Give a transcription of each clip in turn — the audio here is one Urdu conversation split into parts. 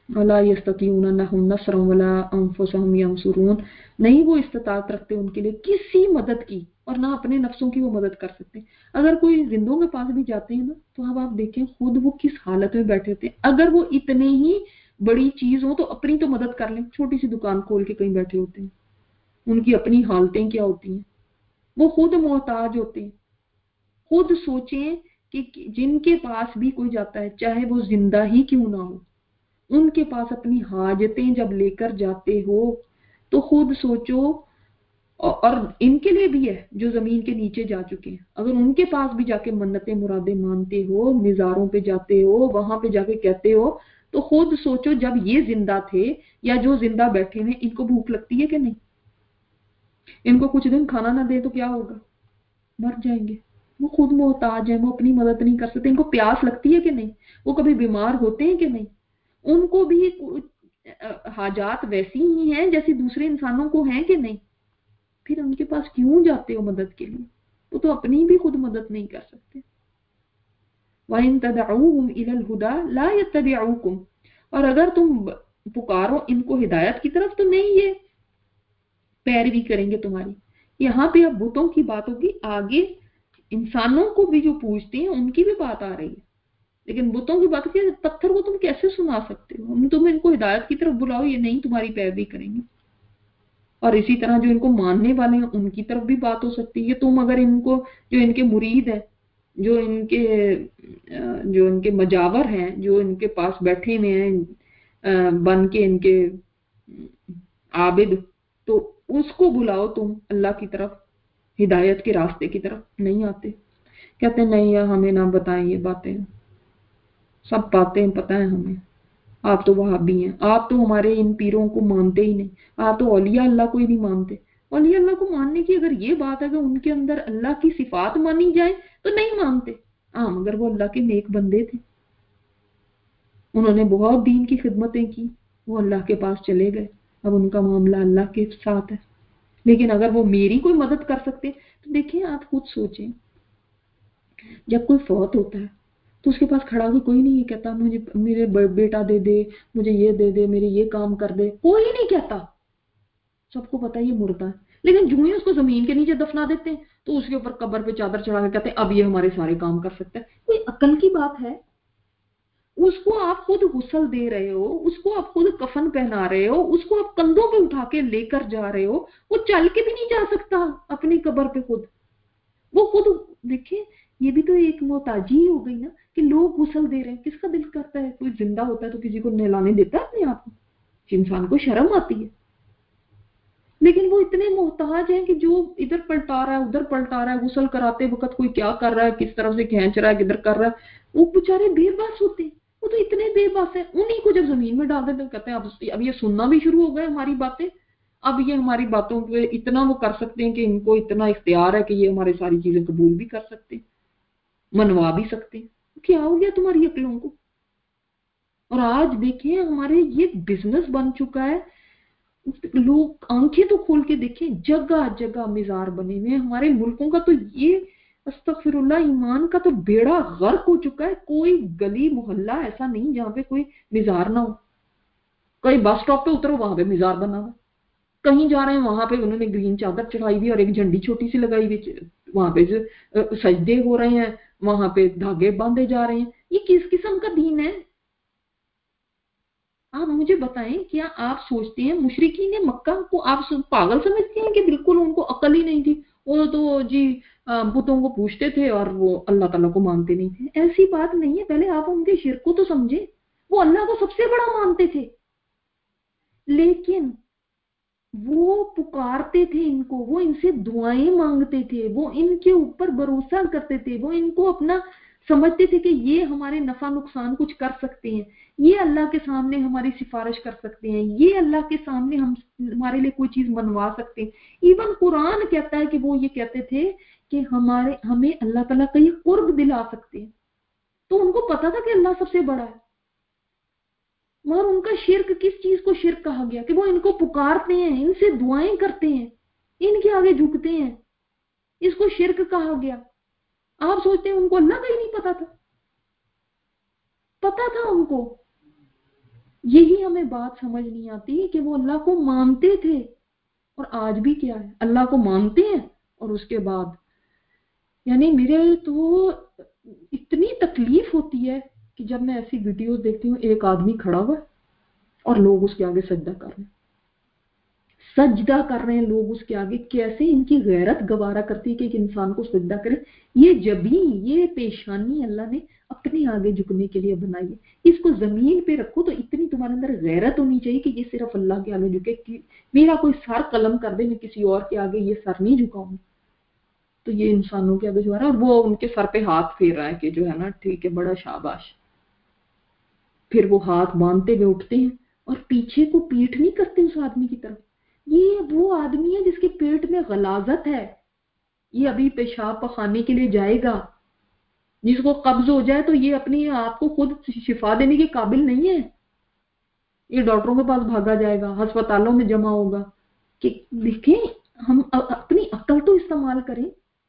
वला यस्ततीऊन लहुम नस्रन वला अनफुसहुम यंसुरून, नहीं वो इस्तिताअत रखते उनके लिए किसी मदद की, और ना अपने नफ्सों की वो मदद कर सकते। अगर कोई जिंदों के पास भी जाते हैं ना, तो अब आप देखें खुद वो किस हालत में बैठे होते हैं। अगर वो इतने ही बड़ी चीज हो तो अपनी तो मदद कर लें, छोटी सी दुकान खोल के कहीं बैठे होते हैं, उनकी अपनी हालतें क्या होती हैं, वो खुद मोहताज होते हैं। खुद सोचें कि जिनके पास भी कोई जाता है, चाहे वो जिंदा ही क्यों ना हो, उनके पास अपनी हाजतें जब लेकर जाते हो तो खुद सोचो। और इनके लिए भी है जो जमीन के नीचे जा चुके हैं, अगर उनके पास भी जाके मन्नतें मुरादे मानते हो, मिजारों पे जाते हो, वहां पे जाके कहते हो, तो खुद सोचो जब ये जिंदा थे या जो जिंदा बैठे हैं, इनको भूख लगती है कि नहीं? इनको कुछ दिन खाना ना दे तो क्या होगा? मर जाएंगे। वो खुद मोहताज है, वो अपनी मदद नहीं कर सकते। इनको प्यास लगती है कि नहीं? वो कभी बीमार होते हैं कि नहीं? उनको भी हाजात वैसी ही हैं जैसी दूसरे इंसानों को हैं कि नहीं? फिर उनके पास क्यों जाते हो मदद के लिए? वो तो अपनी भी खुद मदद नहीं कर सकते। वइन तदऊहुम इलल हुदा ला यत्तबिऊकुम, और अगर तुम पुकारो इनको हिदायत की तरफ, तो नहीं ये पैरवी करेंगे तुम्हारी। यहाँ पे अब बुतों की बात होगी, आगे इंसानों को भी जो पूजते हैं उनकी भी बात आ रही है, लेकिन बुतों की बात की, पत्थर को तुम कैसे सुना सकते हो? तुम इनको हिदायत की तरफ बुलाओ, ये नहीं तुम्हारी पैरवी करेंगे। और इसी तरह जो इनको मानने वाले हैं उनकी तरफ भी बात हो सकती है। तुम अगर इनको, जो इनके मुरीद है, जो इनके मजावर हैं, जो इनके पास बैठे हुए हैं बन के इनके आबिद, तो उसको बुलाओ तुम अल्लाह की तरफ, हिदायत के रास्ते की तरफ, नहीं आते। कहते हैं नहीं यार, हमें ना बताएं ये बातें, सब बातें पता है हमें। आप तो वहाबी हैं, आप तो हमारे इन पीरों को मानते ही नहीं, आप तो औलिया अल्लाह को ही नहीं मानते। औलिया अल्लाह को मानने की अगर ये बात है कि उनके अंदर अल्लाह की सिफात मानी जाए, तो नहीं मानते। हाँ, मगर वो अल्लाह के नेक बंदे थे, उन्होंने बहुत दीन की खिदमतें की, वो अल्लाह के पास चले गए, अब उनका मामला अल्लाह के साथ है। लेकिन अगर वो मेरी कोई मदद कर सकते, तो देखिए आप खुद सोचें, जब कोई फौत होता है तो उसके पास खड़ा होकर कोई नहीं ये कहता मुझे मेरे बेटा दे दे, मुझे ये दे दे, मेरे ये काम कर दे, कोई नहीं कहता। सबको पता है ये मुर्दा है। लेकिन जो ही उसको जमीन के नीचे दफना देते हैं, तो उसके ऊपर कब्र पे चादर चढ़ा के कहते हैं अब ये हमारे सारे काम कर सकता है। कोई अकल की बात है? उसको आप खुद गुस्ल दे रहे हो, उसको आप खुद कफन पहना रहे हो, उसको आप कंधों पे उठा के लेकर जा रहे हो, वो चल के भी नहीं जा सकता अपनी कब्र पे खुद। वो खुद, देखिए, ये भी तो एक मोहताजी ही हो गई ना, कि लोग गुस्ल दे रहे हैं। किसका दिल करता है, कोई जिंदा होता है तो किसी को नहलाने देता है अपने आप को? इंसान को शर्म आती है। लेकिन वो इतने मोहताज हैं कि जो इधर पलटा रहा है, उधर पलटा रहा है, गुस्ल कराते वक्त कोई क्या कर रहा है, किस तरफ से खींच रहा है, किधर कर रहा है, वो बेचारे बेबस होते हैं। वो तो इतने बेबस है, उन्हीं को जब जमीन में डाल देते हैं, कहते हैं अब ये सुनना भी शुरू हो गए हमारी बातें। अब ये हमारी बातों पे इतना वो कर सकते हैं कि इनको इतना इख्तियार है कि ये हमारी सारी चीजें कबूल भी कर सकते हैं, मनवा भी सकते हैं। क्या हो गया तुम्हारी अकलों को? और आज देखिए हमारे ये बिजनेस बन चुका है। लोग आंखें तो खोल के देखें, जगह जगह मिजार बने हुए हैं। हमारे मुल्कों का तो ये, अस्तगफिरुल्लाह, ईमान का तो बेड़ा गर्क हो चुका है। कोई गली मोहल्ला ऐसा नहीं जहाँ पे कोई मिजार ना हो। कहीं बस स्टॉप पे उतरो, वहां पे मिजार बना हुआ। कहीं जा रहे हैं, वहां पे उन्होंने ग्रीन चादर चढ़ाई हुई और एक झंडी छोटी सी लगाई हुई, वहां पे जो सजदे हो रहे हैं, वहां पे धागे बांधे जा रहे हैं। ये किस किस्म का दीन है? आप मुझे बताएं, क्या आप सोचते हैं मुशरिकीन मक्का को आप पागल समझते हैं कि बिल्कुल उनको अकल ही नहीं थी? वो तो जी बुतों को पूछते थे और वो अल्लाह ताला को मानते नहीं थे। ऐसी बात नहीं है, पहले आप उनके शिर्क को तो समझे। वो अल्लाह को सबसे बड़ा मानते थे, लेकिन वो पुकारते थे इनको, वो इनसे दुआएं मांगते थे, वो इनके ऊपर भरोसा करते थे, वो इनको अपना समझते थे कि ये हमारे नफा नुकसान कुछ कर सकते हैं, ये अल्लाह के सामने हमारी सिफारिश कर सकते हैं, ये अल्लाह के सामने हम हमारे लिए कोई चीज मनवा सकते हैं। इवन कुरान कहता है कि वो ये कहते थे कि हमें अल्लाह ताला का ये कुर्ब दिला सकते हैं। तो उनको पता था कि अल्लाह सबसे बड़ा है। मगर उनका शिर्क, किस चीज को शिर्क कहा गया? कि वो इनको पुकारते हैं, इनसे दुआएं करते हैं, इनके आगे झुकते हैं, इसको शिर्क कहा गया। आप सोचते हैं उनको अल्लाह का ही नहीं पता था? पता था उनको। यही हमें बात समझ नहीं आती कि वो अल्लाह को मानते थे और आज भी क्या है, अल्लाह को मानते हैं और उसके बाद, यानी मेरे तो इतनी तकलीफ होती है कि जब मैं ऐसी वीडियोस देखती हूँ, एक आदमी खड़ा हुआ और लोग उसके आगे सजदा कर रहे हैं, सजदा कर रहे हैं लोग उसके आगे। कैसे इनकी गैरत गवारा करती है कि एक इंसान को सजदा करे। ये जबी, ये पेशानी अल्लाह ने अपने आगे झुकने के लिए बनाई है। इसको जमीन पे रखो तो इतनी तुम्हारे अंदर गैरत होनी चाहिए कि ये सिर्फ अल्लाह के आगे झुके, कि मेरा कोई सर कलम कर दे, मैं किसी और के आगे ये सर नहीं झुकाऊंगी। तो ये इंसानों के आगे झुका रहा है और वो उनके सर पे हाथ फेर रहा है कि जो है ना, ठीक है, बड़ा शाबाश। फिर वो हाथ बांधते हुए उठते हैं और पीछे को पीठ नहीं करते उस आदमी की तरफ। ये वो आदमी है जिसके पेट में गलाजत है, ये अभी पेशाब पखाने के लिए जाएगा, जिसको कब्ज हो जाए तो ये अपने आप को खुद शिफा देने के काबिल नहीं है, ये डॉक्टरों के पास भागा जाएगा, अस्पतालों में जमा होगा। कि देखें, हम अपनी अक्ल तो इस्तेमाल करें,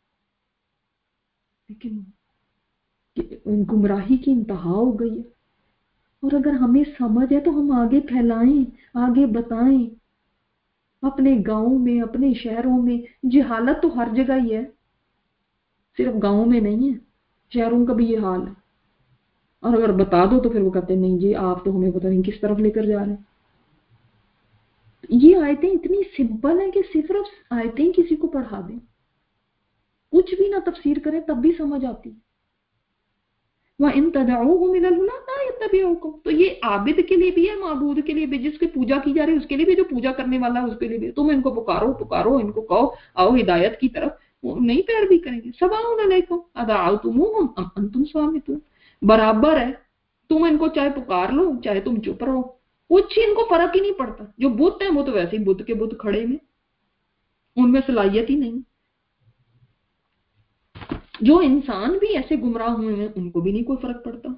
लेकिन गुमराही की इंतहा हो गई है। और अगर हमें समझ है तो हम आगे फैलाएं, आगे बताएं। अपने गांव में, अपने शहरों में जहालत तो हर जगह ही है, सिर्फ गांव में नहीं है, शहरों का भी ये हाल है। और अगर बता दो तो फिर वो कहते हैं नहीं जी, आप तो हमें पता नहीं किस तरफ लेकर जा रहे हैं। ये आयतें इतनी सिंपल है कि सिर्फ आयतें किसी को पढ़ा दें, कुछ भी ना तफसीर करें तब भी समझ आती है। वह इन तदऊहुम इलल हुदा ला यत्तबिऊकुम, तो ये आबिद के लिए भी है, माबूद के लिए भी, जिसकी पूजा की जा रही है उसके लिए भी, जो पूजा करने वाला है उसके लिए भी। तुम इनको पुकारो पुकारो, इनको कहो आओ हिदायत की तरफ, वो नहीं पैरवी करेंगे। सवाउन अलैकुम अदअउतुमूहुम अम अंतुम सामितून, बराबर है, तुम इनको चाहे पुकार लो चाहे तुम चुप रहो, कुछ इनको फर्क ही नहीं पड़ता। जो बुत है वो तो वैसे ही बुत के बुत खड़े में, उनमें सलाहियत ही नहीं। जो इंसान भी ऐसे गुमराह हुए हैं उनको भी नहीं कोई फर्क पड़ता।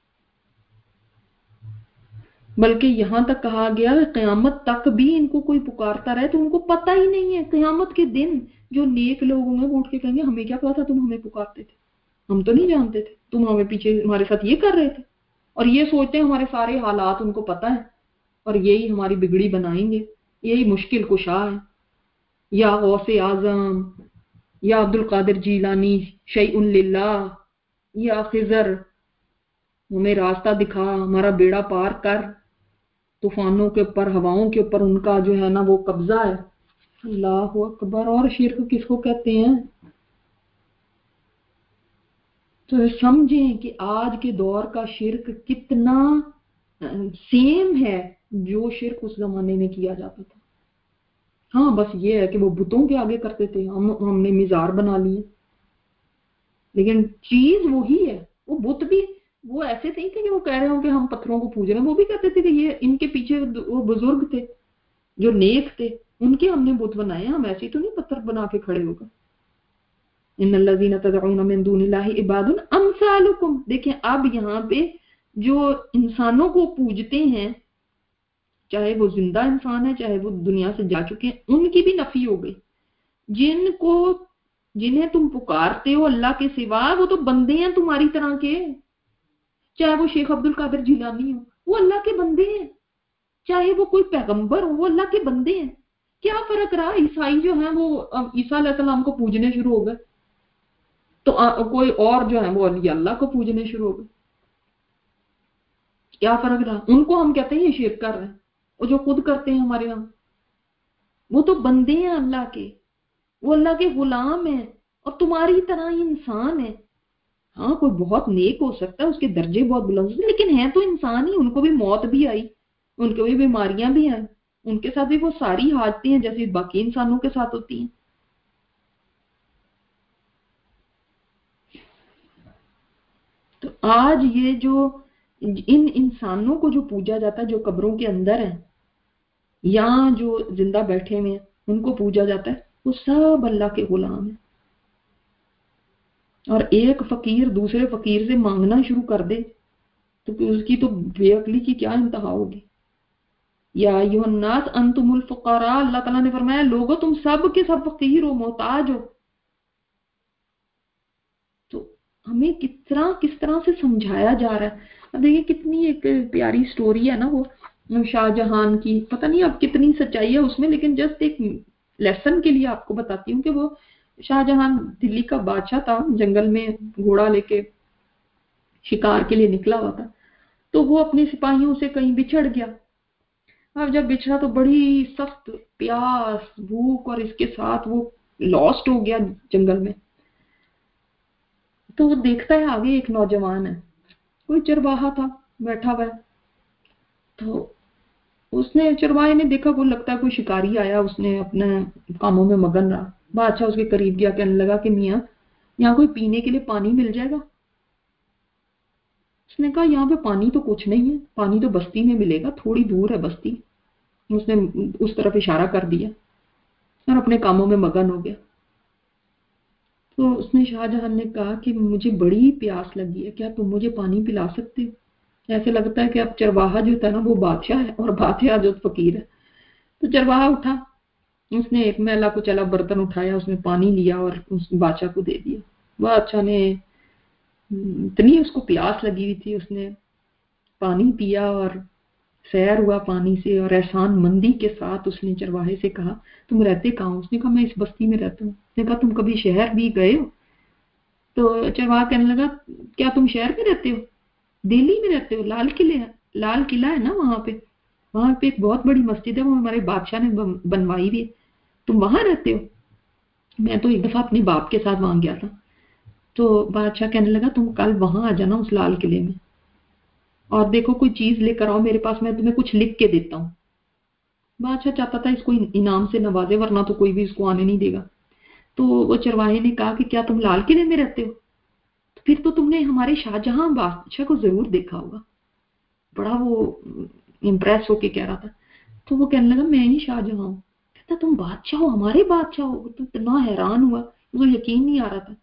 बल्कि यहां तक कहा गया है कयामत तक भी इनको कोई पुकारता रहे तो उनको पता ही नहीं है। कयामत के दिन जो नेक लोग होंगे वो उठ के कहेंगे हमें क्या पता था तुम हमें पुकारते थे, हम तो नहीं जानते थे, तुम हमें पीछे हमारे साथ ये कर रहे थे। और ये सोचते हैं हमारे सारे हालात उनको पता है और यही हमारी बिगड़ी बनाएंगे, यही मुश्किल कुशा है। या गौसे आजम, या अब्दुल कादिर जीलानी, शैउन लिल्लाह, या खिजर, हमें रास्ता दिखा, हमारा बेड़ा पार कर। तूफानों के ऊपर, हवाओं के ऊपर उनका जो है ना वो कब्जा है। अल्लाह अकबर। और शिर्क किसको कहते हैं? तो समझें कि आज के दौर का शिर्क कितना सेम है जो शिर्क उस जमाने में किया जाता था। हाँ, बस ये है कि वो बुतों के आगे करते थे, हमने मिजार बना लिए, लेकिन चीज वही है। वो बुत भी वो ऐसे थे कि वो कह रहे हो कि हम पत्थरों को पूज रहे हैं, वो भी कहते थे कि ये इनके पीछे वो बुजुर्ग थे जो नेक थे, उनके हमने बुत बनाए, हम ऐसे तो नहीं पत्थर बना के खड़े होगा। इन्नल्लज़ीना तदऊना मिन दूनिल्लाहि इबादुन अमसालुकुम। देखिए अब यहाँ पे जो इंसानों को पूजते हैं, चाहे वो जिंदा इंसान है चाहे वो दुनिया से जा चुके हैं, उनकी भी नफी हो गई। जिनको जिन्हें तुम पुकारते हो अल्लाह के सिवा, वो तो बंदे हैं तुम्हारी तरह के। चाहे वो शेख अब्दुल कादिर जिलानी हो, वो अल्लाह के बंदे हैं। चाहे वो कोई पैगंबर हो, वो अल्लाह के बंदे हैं। क्या फर्क रहा? ईसाई जो है वो ईसा अलैहिस्सलाम को पूजने शुरू हो गए, तो कोई और जो है वो अल्लाह को पूजने शुरू हो गए। क्या फर्क रहा? उनको हम कहते हैं ये शिर्क कर रहे हैं, वो जो खुद करते हैं हमारे यहाँ, वो तो बंदे हैं अल्लाह के, वो अल्लाह के गुलाम हैं और तुम्हारी तरह ही इंसान है। हाँ, कोई बहुत नेक हो सकता है, उसके दर्जे बहुत बुलंद हैं, लेकिन है तो इंसान ही, उनको भी मौत भी आई, उनको भी बीमारियां भी आई, उनके साथ भी वो सारी हादते हैं जैसे बाकी इंसानों के साथ होती हैं। तो आज ये जो इन इंसानों को जो पूजा जाता है, जो कब्रों के अंदर है या जो जिंदा बैठे हुए हैं उनको पूजा जाता है, वो सब अल्लाह के गुलाम है। और एक फकीर दूसरे फकीर से मांगना शुरू कर दे तो उसकी तो बेअक्ली की क्या इंतहा होगी। या अय्युहन्नास अंतुमुल फुकरा, अल्लाह ताला ने फरमाया लोगो तुम सब के सब फकीर हो, मोहताज हो। तो हमें किस तरह से समझाया जा रहा है। अब देखिए कितनी एक प्यारी स्टोरी है ना वो, शाहजहां की, पता नहीं अब कितनी सच्चाई है उसमें, लेकिन जस्ट एक लेसन के लिए आपको बताती हूँ कि वो शाहजहां दिल्ली का बादशाह था, जंगल में घोड़ा लेके शिकार के लिए निकला हुआ था। तो वो अपने सिपाहियों से कहीं बिछड़ गया। अब जब बिछड़ा तो बड़ी सख्त प्यास भूख और इसके साथ वो लॉस्ट हो गया जंगल में। तो वो देखता है आगे एक नौजवान है, कोई चरवाहा था बैठा हुआ है। तो उसने, चरवाहे ने देखा, वो लगता है कोई शिकारी आया, उसने अपने कामों में मगन रहा। बादशाह उसके करीब गया, कहने लगा कि मियाँ, यहाँ कोई पीने के लिए पानी मिल जाएगा? उसने कहा यहाँ पे पानी तो कुछ नहीं है, पानी तो बस्ती में मिलेगा, थोड़ी दूर है बस्ती। उसने उस तरफ इशारा कर दिया और अपने कामों में मगन हो गया। तो उसने, शाहजहां ने कहा कि मुझे बड़ी प्यास लगी है, क्या तुम मुझे पानी पिला सकते हो? ऐसे लगता है कि अब चरवाहा जो था ना वो बादशाह है और बादशाह जो फकीर है। तो चरवाहा उठा, उसने एक मैला कुचैला बर्तन उठाया, उसमें पानी लिया और उस बादशाह को दे दिया। बादशाह ने, इतनी उसको प्यास लगी हुई थी, उसने पानी पिया और सैर हुआ पानी से, और एहसान मंदी के साथ उसने चरवाहे से कहा, तुम रहते कहाँ हो? उसने कहा मैं इस बस्ती में रहता हूँ। उसने कहा तुम कभी शहर भी गए हो? तो चरवाहा कहने लगा, क्या तुम शहर में रहते हो? दिल्ली में रहते हो? लाल किले है, लाल किला है ना वहां पे एक बहुत बड़ी मस्जिद है, वो हमारे बादशाह ने बनवाई हुई है, तुम वहां रहते हो? मैं तो एक दफा अपने बाप के साथ वहां गया था। तो बादशाह कहने लगा, तुम कल वहां आ जाना उस लाल किले में, और देखो कोई चीज लेकर आओ मेरे पास, मैं तुम्हें कुछ लिख के देता हूँ। बादशाह चाहता था इसको इनाम से नवाजे, वरना तो कोई भी इसको आने नहीं देगा। तो वो चरवाहे ने कहा कि क्या तुम लाल किले में रहते हो? तो फिर तो तुमने हमारे शाहजहां बादशाह को जरूर देखा होगा। बड़ा वो इम्प्रेस होके कह रहा था। तो वो कहने लगा, मैं ही शाहजहां हूँ। कहता, तुम बादशाह हो, हमारे बादशाह हो? वो तो इतना हैरान हुआ, उसको यकीन नहीं आ रहा था।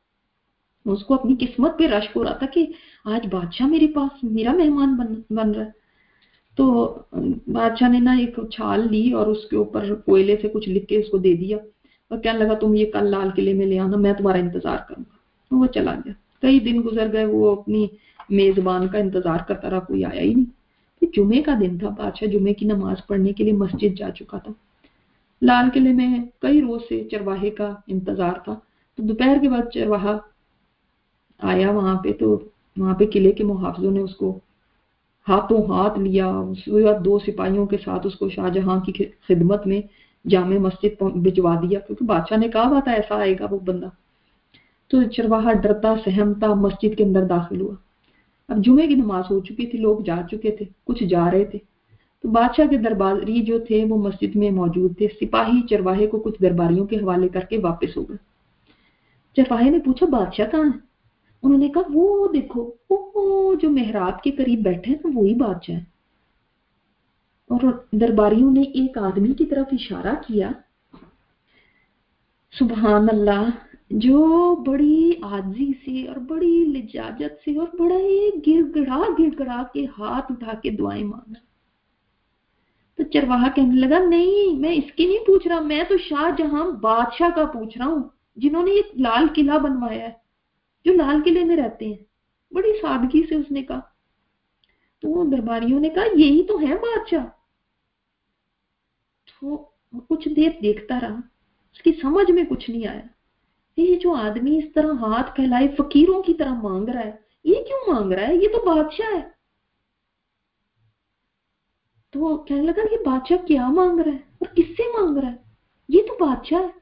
उसको अपनी किस्मत पे रश्क हो रहा था कि आज बादशाह मेरे पास मेरा मेहमान बन रहा है। तो बादशाह ने ना एक छाल ली और उसके ऊपर कोयले से कुछ लिख के उसको दे दिया, और कहने लगा, तुम ये कल लाल किले में ले आना, मैं तुम्हारा इंतजार करूंगा। तो वो चला गया। कई दिन गुजर गए, वो अपनी मेजबान का इंतजार करता रहा, कोई आया ही नहीं। फिर जुमे का दिन था, बादशाह जुमे की नमाज पढ़ने के लिए मस्जिद जा चुका था। लाल किले में कई रोज से चरवाहे का इंतजार था। तो दोपहर के बाद चरवाहा आया वहां पे। तो वहां पे किले के मुहाफिजों ने उसको हाथों हाथ लिया, उसके बाद दो सिपाहियों के साथ उसको शाहजहां की खिदमत में जामे मस्जिद भिजवा दिया, क्योंकि बादशाह ने कहा हुआ था ऐसा आएगा वो बंदा। तो चरवाहा डरता सहमता मस्जिद के अंदर दाखिल हुआ। अब जुमे की नमाज हो चुकी थी, लोग जा चुके थे, कुछ जा रहे थे। तो बादशाह के दरबारी जो थे वो मस्जिद में मौजूद थे। सिपाही चरवाहे को कुछ दरबारियों के हवाले करके वापस हो गए। चरवाहे ने पूछा, बादशाह कहाँ है? उन्होंने कहा, वो देखो, वो जो मेहराब के करीब बैठे हैं ना, वही बादशाह है। और दरबारियों ने एक आदमी की तरफ इशारा किया, सुबहान अल्लाह, जो बड़ी आजी से और बड़ी लिजाजत से और बड़ा ही गिड़गड़ा के हाथ उठा के दुआएं मांगा। तो चरवाहा कहने लगा, नहीं, मैं इसकी नहीं पूछ रहा, मैं तो शाहजहां बादशाह का पूछ रहा हूँ, जिन्होंने ये लाल किला बनवाया है, जो लाल किले में रहते हैं। बड़ी सादगी से उसने कहा। तो दरबारियों ने कहा, यही तो है बादशाह। तो कुछ देर देखता रहा, उसकी समझ में कुछ नहीं आया, ये जो आदमी इस तरह हाथ फैलाए फकीरों की तरह मांग रहा है, ये क्यों मांग रहा है? ये तो बादशाह है। तो कहने लगा, ये बादशाह क्या मांग रहा है और किससे मांग रहा है? ये तो बादशाह है।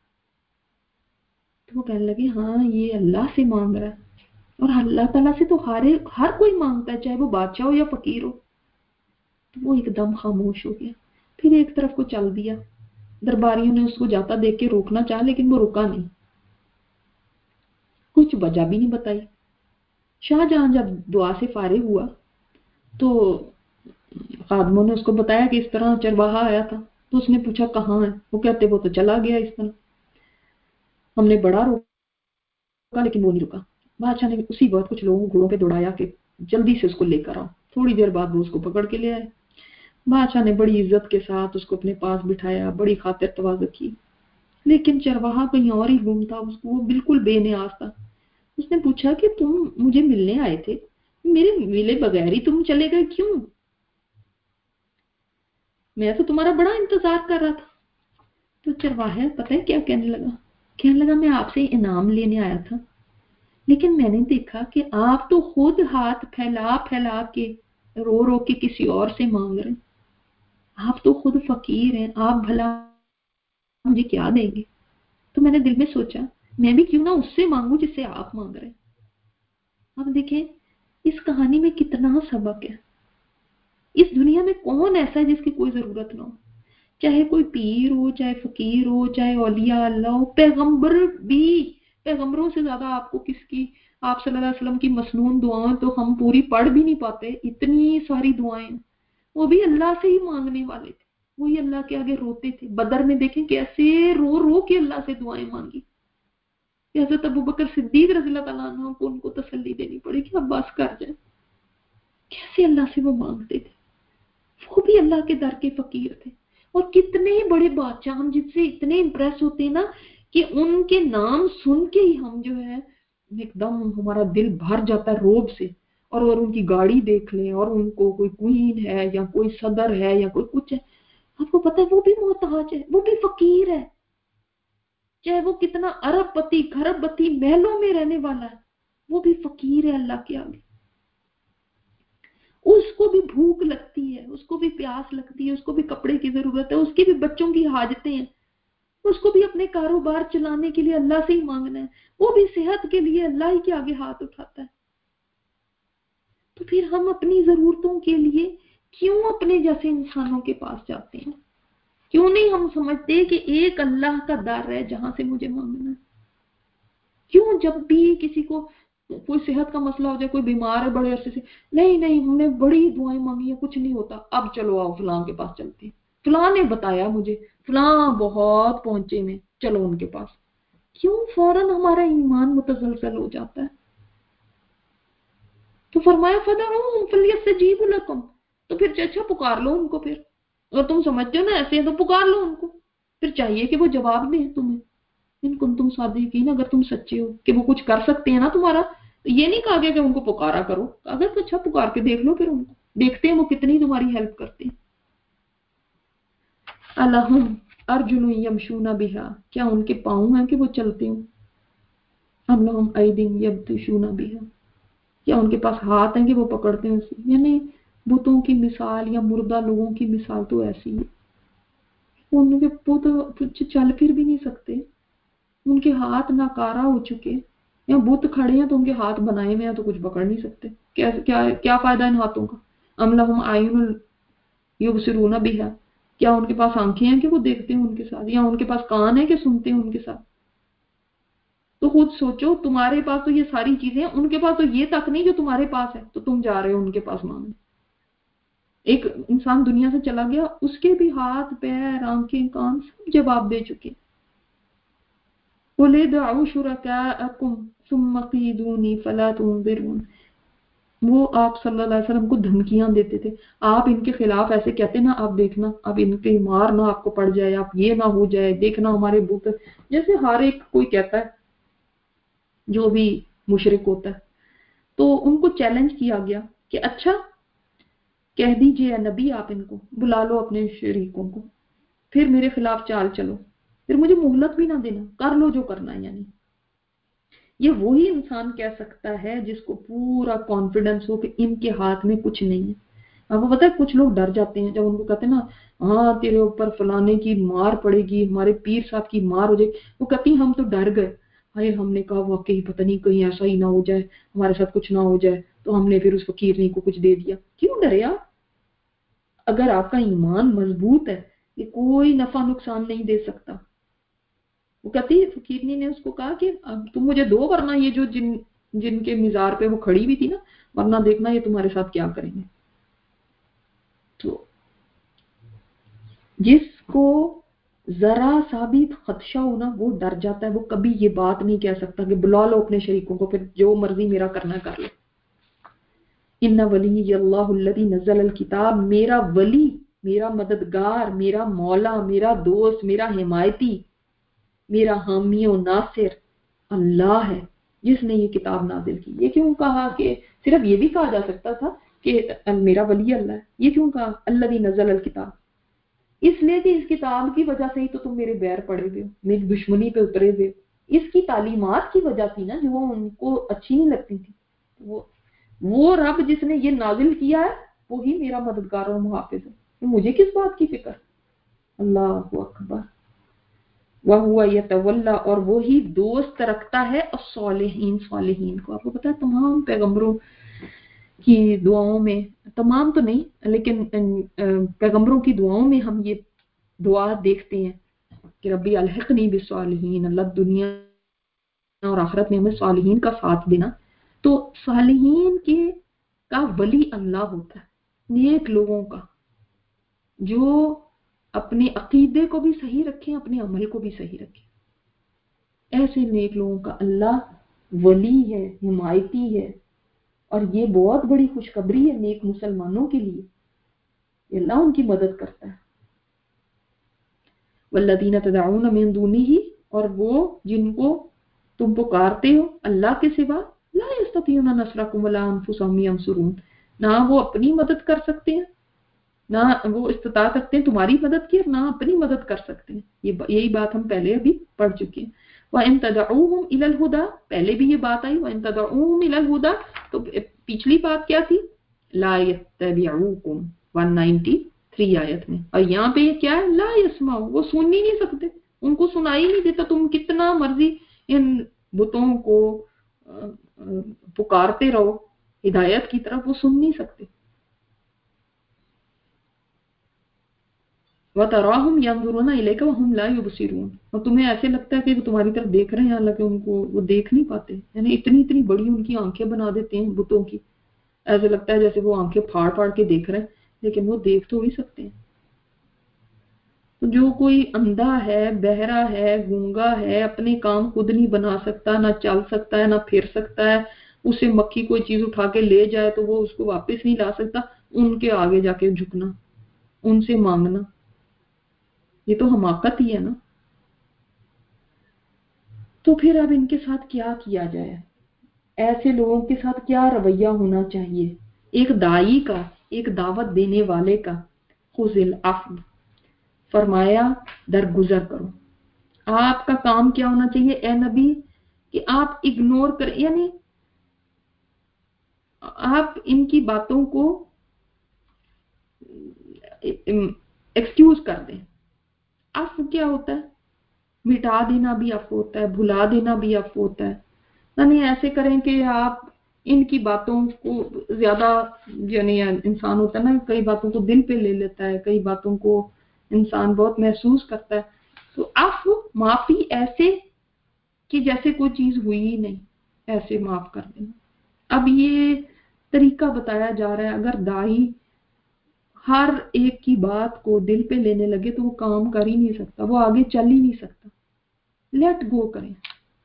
तो वो कहने लगे, हाँ, ये अल्लाह से मांग रहा है, और अल्लाह ताला से तो हर कोई मांगता है, चाहे वो बादशाह हो या फकीर हो। तो वो एकदम खामोश हो गया, फिर एक तरफ को चल दिया। दरबारियों ने उसको जाता देख के रोकना चाहा, लेकिन वो रुका नहीं, कुछ वजह भी नहीं बताई। शाहजहां जब दुआ से फारिग हुआ तो खादमों ने उसको बताया कि इस तरह चरवाहा आया था। तो उसने पूछा, कहाँ है? वो कहते, वो तो चला गया इस तरह, हमने बड़ा रोका लेकिन वो नहीं रुका। बादशाह ने उसी वक्त कुछ लोगों को घोड़ों पे दौड़ाया कि जल्दी से उसको लेकर आओ। थोड़ी देर बाद वो उसको पकड़ के ले आए। बादशाह ने बड़ी इज्जत के साथ उसको अपने पास बिठाया, बड़ी खातिर तवाज़ुन की। लेकिन चरवाहा कहीं और ही गुम था, उसको वो बिल्कुल बेनियाज था। उसने पूछा कि तुम मुझे मिलने आए थे, मेरे मिले बगैर ही तुम चले गए क्यों? میں تو تمہارا بڑا انتظار کر رہا تھا. تو چرواہا پتہ ہے کیا کہنے لگا میں آپ سے انعام لینے آیا تھا، لیکن میں نے دیکھا کہ آپ تو خود ہاتھ پھیلا پھیلا کے رو رو کے کسی اور سے مانگ رہے ہیں. آپ تو خود فقیر ہیں، آپ بھلا مجھے کیا دیں گے؟ تو میں نے دل میں سوچا میں بھی کیوں نہ اس سے مانگوں جس سے آپ مانگ رہے ہیں. اب دیکھیں اس کہانی میں کتنا سبق ہے. اس دنیا میں کون ایسا ہے جس کی کوئی ضرورت نہ ہو، چاہے کوئی پیر ہو، چاہے فقیر ہو، چاہے اولیاء اللہ ہو، پیغمبر بھی. پیغمبروں سے زیادہ آپ کو کس کی، آپ صلی اللہ علیہ وسلم کی مسنون دعائیں تو ہم پوری پڑھ بھی نہیں پاتے، اتنی ساری دعائیں. وہ بھی اللہ سے ہی مانگنے والے تھے، وہی اللہ کے آگے روتے تھے. بدر میں دیکھیں کیسے رو رو کے اللہ سے دعائیں مانگی. حضرت ابوبکر صدیق رضی اللہ تعالیٰ عنہ کو ان کو تسلی دینی پڑی کہ اب بس کر جائے. کیسے اللہ سے وہ مانگتے تھے. وہ بھی اللہ کے در کے فقیر تھے. اور کتنے بڑے بادشاہ ہم جن سے اتنے امپریس ہوتے ہیں نا کہ ان کے نام سن کے ہی ہم جو ہے ایک دم ہمارا دل بھر جاتا ہے روب سے. اور اگر ان کی گاڑی دیکھ لیں اور ان کو کوئی کوئین ہے یا کوئی صدر ہے یا کوئی کچھ ہے، آپ کو پتا ہے وہ بھی محتاج ہے، وہ بھی فقیر ہے. چاہے وہ کتنا ارب پتی کھرب پتی محلوں میں رہنے والا ہے، وہ بھی فقیر ہے اللہ کے آگے. اس کو بھی بھوک لگتی ہے، اس کو بھی پیاس لگتی ہے، اس کو بھی کپڑے کی ضرورت ہے، اس کی بھی بچوں کی حاجتیں ہیں، اس کو بھی اپنے کاروبار چلانے کے لیے اللہ سے ہی مانگنا ہے، وہ بھی صحت کے لیے اللہ ہی کے آگے ہاتھ اٹھاتا ہے. تو پھر ہم اپنی ضرورتوں کے لیے کیوں اپنے جیسے انسانوں کے پاس جاتے ہیں؟ کیوں نہیں ہم سمجھتے کہ ایک اللہ کا در ہے جہاں سے مجھے مانگنا ہے؟ کیوں جب بھی کسی کو کوئی صحت کا مسئلہ ہو جائے، کوئی بیمار ہے بڑے عرصے سے، نہیں نہیں ہم نے بڑی دعائیں مانگی ہیں کچھ نہیں ہوتا، اب چلو آؤ فلاں کے پاس چلتے ہیں، فلاں نے بتایا مجھے، فلاں بہت پہنچے میں، چلو ان کے پاس. کیوں فوراً ہمارا ایمان متزلزل ہو جاتا ہے؟ تو فرمایا فدعوہم فلیستجیبوا لکم، تو پھر اچھا پکار لو ان کو. پھر اگر تم سمجھتے ہو نا ایسے ہیں تو پکار لو ان کو. پھر چاہیے کہ وہ جواب دیں تمہیں، ان کو تم صادقین اگر تم سچے ہو کہ وہ کچھ کر سکتے ہیں نا تمہارا. تو یہ نہیں کہا گیا کہ ان کو پکارا کرو، اگر تو اچھا پکار کے دیکھ لو، پھر ان کو دیکھتے ہیں وہ کتنی تمہاری ہیلپ کرتے ہیں. الہم ارجل یمشون بہا، کیا ان کے پاؤں ہیں کہ وہ چلتے ہوں؟ ام لہم ایدین یبطشون بہا، کیا ان کے پاس ہاتھ ہیں کہ وہ پکڑتے ہیں اسے؟ یعنی بتوں کی مثال یا مردہ لوگوں کی مثال تو ایسی ہے، ان کے وہ تو چل پھر بھی نہیں سکتے، ان کے ہاتھ ناکارہ ہو چکے. یا بت کھڑے ہیں تو ان کے ہاتھ بنائے ہوئے ہیں تو کچھ پکڑ نہیں سکتے. کیا فائدہ ان ہاتھوں کا؟ ام لہم اعین یبصرون بہا، کیا ان کے پاس آنکھیں ہیں کہ وہ دیکھتے ہیں ان کے ساتھ، یا ان کے پاس کان ہے کہ سنتے ہیں ان کے ساتھ؟ تو خود سوچو، تمہارے پاس تو یہ ساری چیزیں ہیں، ان کے پاس تو یہ تک نہیں جو تمہارے پاس ہے، تو تم جا رہے ہو ان کے پاس مانگنے. ایک انسان دنیا سے چلا گیا، اس کے بھی ہاتھ پیر آنکھیں کان سب جواب دے چکے. قُلِ ادْعُوا شُرَكَاءَكُمْ ثُمَّ كِيدُونِي فَلَا تُنظِرُونِ. وہ آپ صلی اللہ علیہ وسلم کو دھمکیاں دیتے تھے، آپ ان کے خلاف ایسے کہتے نا، آپ دیکھنا اب ان کی مار نہ آپ کو پڑ جائے، آپ یہ نہ ہو جائے، دیکھنا ہمارے بت، جیسے ہر ایک کوئی کہتا ہے جو بھی مشرک ہوتا ہے. تو ان کو چیلنج کیا گیا کہ اچھا کہہ دیجئے نبی، آپ ان کو بلا لو اپنے شریکوں کو، پھر میرے خلاف چال چلو، پھر مجھے مہلت بھی نہ دینا، کر لو جو کرنا ہے. یعنی یہ وہی انسان کہہ سکتا ہے جس کو پورا کانفیڈنس ہو کہ ان کے ہاتھ میں کچھ نہیں ہے. آپ کو پتا ہے کچھ لوگ ڈر جاتے ہیں جب ان کو کہتے ہیں نا ہاں تیرے اوپر فلانے کی مار پڑے گی، ہمارے پیر صاحب کی مار ہو جائے، وہ کہتی ہیں ہم تو ڈر گئے، ہائے ہم نے کہا واقعی پتہ نہیں کہیں ایسا ہی نہ ہو جائے، ہمارے ساتھ کچھ نہ ہو جائے، تو ہم نے پھر اس فقیرنی کو کچھ دے دیا. کیوں ڈرے آپ؟ اگر آپ کا ایمان مضبوط ہے یہ کوئی نفع نقصان نہیں دے سکتا. وہ کہتی ہے فقیرنی نے اس کو کہا کہ اب تم مجھے دو، ورنہ یہ جو جن کے مزار پہ وہ کھڑی بھی تھی نا، ورنہ دیکھنا یہ تمہارے ساتھ کیا کریں گے. تو جس کو ذرا سا بھی خدشہ ہونا وہ ڈر جاتا ہے، وہ کبھی یہ بات نہیں کہہ سکتا کہ بلا لو اپنے شریکوں کو، پھر جو مرضی میرا کرنا کر لو. ان ولی اللہ الذی نزل الکتاب، میرا ولی، میرا مددگار، میرا مولا، میرا دوست، میرا حمایتی، میرا حامی و ناصر اللہ ہے جس نے یہ کتاب نازل کی. یہ کیوں کہا کہ صرف یہ بھی کہا جا سکتا تھا کہ میرا ولی اللہ ہے، یہ کیوں کہا الذی نزل الکتاب؟ اس لیے کہ اس کتاب کی وجہ سے ہی تو تم میرے بیر پڑے ہوئے ہو، میری دشمنی پہ اترے ہوئے ہو۔ اس کی تعلیمات کی وجہ تھی نا جو وہ ان کو اچھی نہیں لگتی تھی۔ وہ رب جس نے یہ نازل کیا ہے وہی میرا مددگار اور محافظ ہے، مجھے کس بات کی فکر۔ اللہ اکبر۔ وَهُوَ يَتَوَلَّى، اور وہی دوست رکھتا ہے الصالحین، صالحین کو۔ آپ کو پتا ہے تمام پیغمبروں کی دعاؤں میں، تمام تو نہیں لیکن پیغمبروں کی دعاؤں میں ہم یہ دعا دیکھتے ہیں کہ ربی الحقنی بالصالحین، اللہ دنیا اور آخرت میں ہمیں صالحین کا ساتھ دینا۔ تو صالحین کا ولی اللہ ہوتا ہے، نیک لوگوں کا، جو اپنے عقیدے کو بھی صحیح رکھیں، اپنے عمل کو بھی صحیح رکھیں۔ ایسے نیک لوگوں کا اللہ ولی ہے، حمایتی ہے، اور یہ بہت بڑی خوشخبری ہے نیک مسلمانوں کے لیے، اللہ ان کی مدد کرتا ہے۔ والذین تدعون من دونہ، اور وہ جن کو تم پکارتے ہو اللہ کے سوا، لا یستطیعون نصرکم ولا انفسهم ینصرون، نہ وہ اپنی مدد کر سکتے ہیں، نہ وہ استطاعت رکھتے ہیں تمہاری مدد کی، اور نہ اپنی مدد کر سکتے ہیں۔ یہی بات ہم پہلے ابھی پڑھ چکے ہیں۔ وَإِن تَدْعُوهُمْ إِلَى الْهُدَى، پہلے بھی یہ بات آئی وَإِن تَدْعُوهُمْ إِلَى الْهُدَى، تو پچھلی بات کیا تھی؟ لا يَتَّبِعُوكُمْ 193 آیت میں، اور یہاں پہ یہ کیا ہے؟ لا يسمعوا، وہ سن ہی نہیں سکتے، ان کو سنائی نہیں دیتا، تم کتنا مرضی ان بتوں کو پکارتے رہو ہدایت کی طرف، وہ سن نہیں سکتے۔ وَتَرَاهُمْ يَنْظُرُونَ إِلَيْكَ وَهُمْ لَا يُبْصِرُونَ، اور تمہیں ایسے لگتا ہے کہ وہ تمہاری طرف دیکھ رہے ہیں، حالانکہ ان کو وہ دیکھ نہیں پاتے، یعنی اتنی بڑی ان کی آنکھیں بنا دیتے ہیں بتوں کی، ایسے لگتا ہے جیسے وہ آنکھیں پھاڑ پھاڑ کے دیکھ رہے ہیں، لیکن وہ دیکھ تو ہی سکتے ہیں۔ تو جو کوئی اندھا ہے، بہرا ہے، گونگا ہے، اپنے کام خود نہیں بنا سکتا، نہ چل سکتا ہے، نہ پھر سکتا ہے، اسے مکھی کوئی چیز اٹھا کے لے جائے تو وہ اس کو واپس نہیں لا سکتا، ان کے آگے جا کے جھکنا، ان سے مانگنا، یہ تو حماقت ہی ہے نا۔ تو پھر اب ان کے ساتھ کیا کیا جائے؟ ایسے لوگوں کے ساتھ کیا رویہ ہونا چاہیے؟ ایک دائی کا، ایک دعوت دینے والے کا، خذ العفو، فرمایا درگزر کرو۔ آپ کا کام کیا ہونا چاہیے اے نبی؟ کہ آپ اگنور کریں، یعنی آپ ان کی باتوں کو ایکسکیوز کر دیں۔ عفو کیا ہوتا ہے؟ مٹا دینا بھی عفو ہوتا ہے، بھلا دینا بھی عفو ہوتا ہے۔ یعنی ایسے کریں کہ آپ ان کی باتوں کو زیادہ، یعنی انسان ہوتا ہے نا کئی باتوں کو دل پہ لے لیتا ہے، کئی باتوں کو انسان بہت محسوس کرتا ہے، تو عفو معافی ایسے کہ جیسے کوئی چیز ہوئی ہی نہیں، ایسے معاف کر دینا۔ اب یہ طریقہ بتایا جا رہا ہے، اگر دائی ہر ایک کی بات کو دل پہ لینے لگے تو وہ کام کر ہی نہیں سکتا، وہ آگے چل ہی نہیں سکتا۔ لیٹ گو کریں،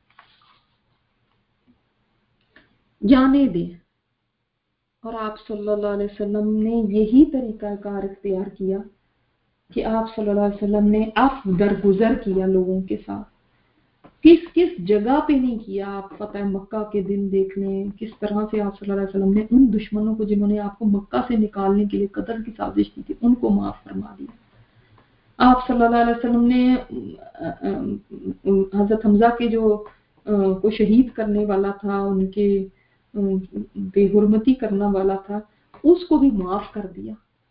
جانے دیں۔ اور آپ صلی اللہ علیہ وسلم نے یہی طریقہ کار اختیار کیا کہ آپ صلی اللہ علیہ وسلم نے عفو درگزر کیا لوگوں کے ساتھ۔ کس جگہ پہ نہیں کیا؟ آپ فتح مکہ کے دن دیکھ لیں کس طرح سے آپ صلی اللہ علیہ وسلم نے ان دشمنوں کو جنہوں نے آپ کو مکہ سے نکالنے کے لیے قتل کی سازش کی تھی ان کو معاف فرما دیا۔ آپ صلی اللہ علیہ وسلم نے حضرت حمزہ کے جو کو شہید کرنے والا تھا، ان کے بے حرمتی کرنا والا تھا، اس کو بھی معاف کر دیا،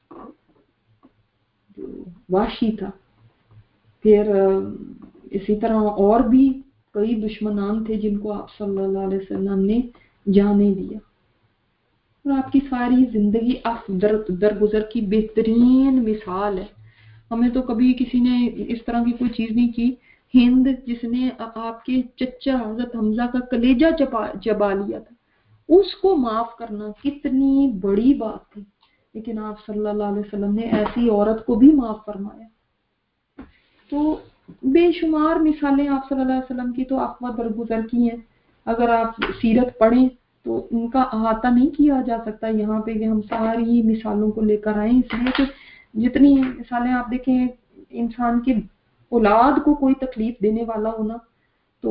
جو وحشی تھا۔ پھر اسی طرح اور بھی کئی دشمنان تھے جن کو آپ صلی اللہ علیہ وسلم نے جانے دیا، اور آپ کی ساری زندگی درگزر کی بہترین مثال ہے۔ ہمیں تو کبھی کسی نے اس طرح کی کوئی چیز نہیں کی۔ ہند جس نے آپ کے چچا حضرت حمزہ کا کلیجہ چبا لیا تھا، اس کو معاف کرنا کتنی بڑی بات تھی، لیکن آپ صلی اللہ علیہ وسلم نے ایسی عورت کو بھی معاف فرمایا۔ تو بے شمار مثالیں آپ صلی اللہ علیہ وسلم کی تو عفو درگزر کی ہیں، اگر آپ سیرت پڑھیں تو ان کا احاطہ نہیں کیا جا سکتا یہاں پہ کہ ہم ساری مثالوں کو لے کر آئیں، اس لیے کہ جتنی مثالیں آپ دیکھیں، انسان کے اولاد کو کوئی تکلیف دینے والا ہونا تو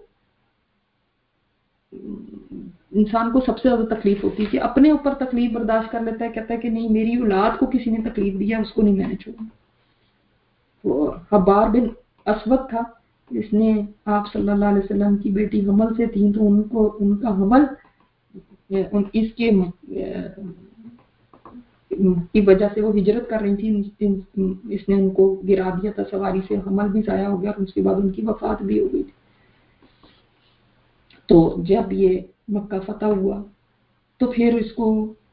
انسان کو سب سے زیادہ تکلیف ہوتی ہے کہ اپنے اوپر تکلیف برداشت کر لیتا ہے، کہتا ہے کہ نہیں میری اولاد کو کسی نے تکلیف دیا اس کو نہیں میں نے چھوڑا۔ वो हब्बार बिन अस्वद था, इसने आप सल्लल्लाहु अलैहि वसल्लम की बेटी हमल से थी, तो उनको उनका हमल इसके की वजह से वो हिजरत कर रही थी, इसने उनको गिरा दिया था सवारी से, हमल भी जाया हो गया और उसके बाद उनकी वफात भी हो गई थी। तो जब ये मक्का फतह हुआ तो फिर इसको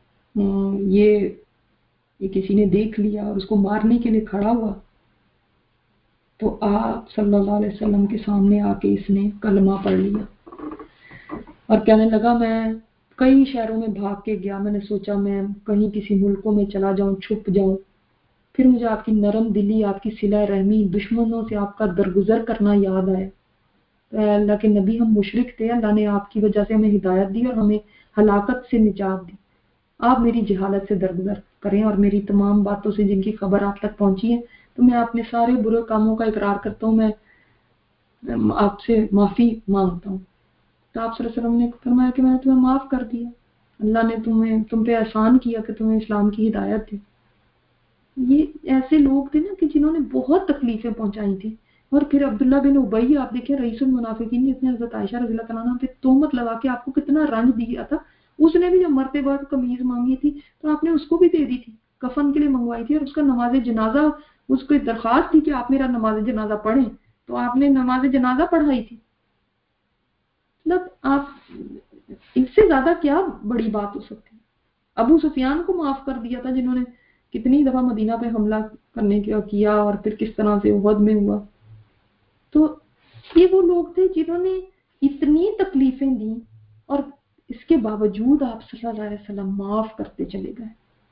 ये किसी ने देख लिया और उसको मारने के लिए खड़ा हुआ। तो आप सल्लल्लाहु अलैहि वसल्लम के सामने आके इसने कलमा पढ़ लिया और कहने लगा, मैं कई शहरों में भाग के गया, मैंने सोचा मैं कहीं किसी मुल्कों में चला जाऊं, छुप जाऊं, फिर मुझे आपकी नरम दिली, आपकी सिला रहमी, दुश्मनों से आपका दरगुजर करना याद आया। तो अल्लाह के नबी, हम मुशरिक थे, अल्लाह ने आपकी वजह से हमें हिदायत दी और हमें हलाकत से निजात दी। आप मेरी जहालत से दरगुजर करें और मेरी तमाम बातों से जिनकी खबर आप तक पहुंची है, तो मैं अपने सारे बुरे कामों का इकरार करता हूँ, मैं आपसे माफी मांगता हूँ। तो आप सल्लल्लाहु अलैहि वसल्लम ने फरमाया कि मैंने तुम्हें माफ कर दिया, अल्लाह ने तुम पे एहसान किया कि तुम्हें इस्लाम की हिदायत दी। ये ऐसे लोग थे ना कि जिन्होंने बहुत तकलीफें पहुंचाई थी। और फिर अब्दुल्ला बिन उबई, आप देखिए रईसुल मुनाफिकीन, जिसने हजरत आयशा रज़ी अल्लाह तआला पे तोहमत लगा के आपको कितना रंज दिया था, उसने भी जब मरते वक्त कमीज मांगी थी तो आपने उसको भी दे दी थी, कफन के लिए मंगवाई थी, और उसका नमाज जनाजा, उसको दरखास्त थी कि आप मेरा नमाज जनाजा पढ़ें, तो आपने नमाज जनाजा पढ़ाई थी। मतलब आप, इससे ज्यादा क्या बड़ी बात हो सकती है। अबू सुफियान को माफ कर दिया था, जिन्होंने कितनी दफा मदीना पे हमला करने का किया और फिर किस तरह से उहद में हुआ। तो ये वो लोग थे जिन्होंने इतनी तकलीफें दी और इसके बावजूद आप सल्लल्लाहु अलैहि वसल्लम माफ करते चले गए।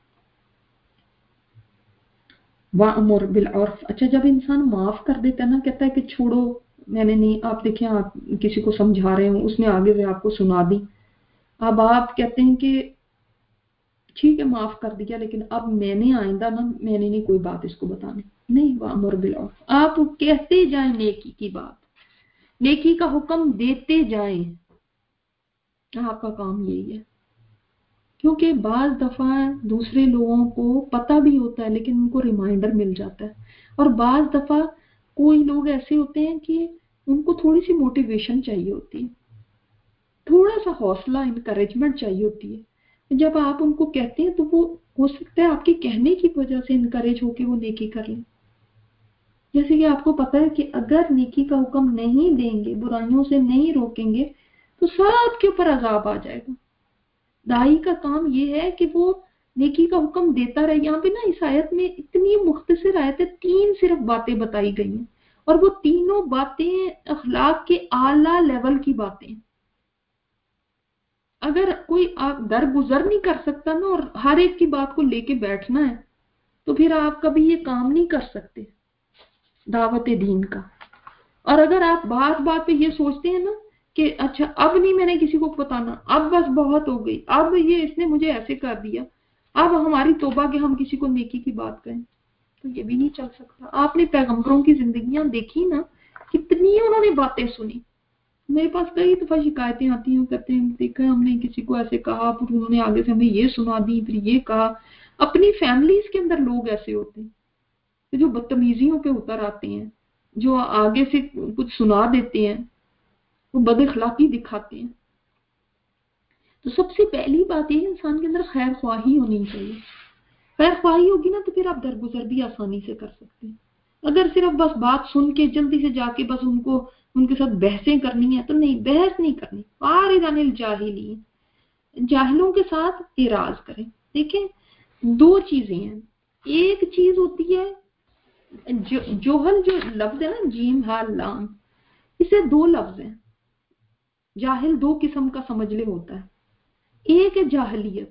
वाअमुर बिल उर्फ। अच्छा, जब इंसान माफ कर देता है ना, कहता है कि छोड़ो, मैंने नहीं, आप देखिए आप किसी को समझा रहे हो, उसने आगे से आपको सुना दी, अब आप कहते हैं कि ठीक है माफ कर दिया, लेकिन अब मैंने आइंदा ना, मैंने नहीं कोई बात इसको बतानी। नहीं, वाअमुर बिल उर्फ, आप कहते जाएं नेकी की बात, नेकी का हुक्म देते जाएं, आपका काम यही है। क्योंकि बाज दफा दूसरे लोगों को पता भी होता है लेकिन उनको रिमाइंडर मिल जाता है, और बाज दफा कोई लोग ऐसे होते हैं कि उनको थोड़ी सी मोटिवेशन चाहिए होती है, थोड़ा सा हौसला, इनकरेजमेंट चाहिए होती है। जब आप उनको कहते हैं तो वो हो सकता है आपके कहने की वजह से इनकरेज होके वो नेकी कर लें। जैसे कि आपको पता है कि अगर नेकी का हुक्म नहीं देंगे, बुराइयों से नहीं रोकेंगे, तो सबके ऊपर अजाब आ जाएगा। दाई का काम ये है कि वो नेकी का हुक्म देता रहे। यहाँ पे ना इस आयत में इतनी मुख्तसर आयत है, 3 सिर्फ बातें बताई गई हैं, और वो तीनों बातें अखलाक के आला लेवल की बातें। अगर कोई आप दरगुजर नहीं कर सकता ना और हर एक की बात को लेके बैठना है, तो फिर आप कभी ये काम नहीं कर सकते दावत दीन का। और अगर आप बात बात पे ये सोचते हैं ना कि अच्छा अब नहीं मैंने किसी को बताना, अब बस बहुत हो गई, अब ये इसने मुझे ऐसे कर दिया, अब हमारी तौबा कि हम किसी को नेकी की बात कहें, तो ये भी नहीं चल सकता। आपने पैगंबरों की जिंदगियां देखी ना, कितनी उन्होंने बातें सुनी। मेरे पास कई दफा शिकायतें आती हैं, कहते हैं देखा हमने किसी को ऐसे कहा, फिर उन्होंने आगे से हमें ये सुना दी, फिर ये कहा। अपनी फैमिलीज के अंदर लोग ऐसे होते हैं जो बदतमीजियों पे उतर आते हैं, जो आगे से कुछ सुना देते हैं, वो बदअखलाकी दिखाते हैं। तो सबसे पहली बात ये, इंसान के अंदर खैर ख्वाही होनी चाहिए। खैर ख्वाही होगी ना तो फिर आप दरगुजर भी आसानी से कर सकते हैं। अगर सिर्फ बस बात सुन के जल्दी से जाके बस उनके साथ बहसें करनी है, तो नहीं, बहस नहीं करनी। फारिदानिल जाहिली, जाहिलों के साथ इराज करें। देखें, 2 चीजें हैं। एक चीज होती है जोहल, जो लफ्ज है ना, जीम हाल लाम, इसे 2 लफ्ज हैं। जाहिल 2 किस्म का समझ ले होता है, एक है जाहलियत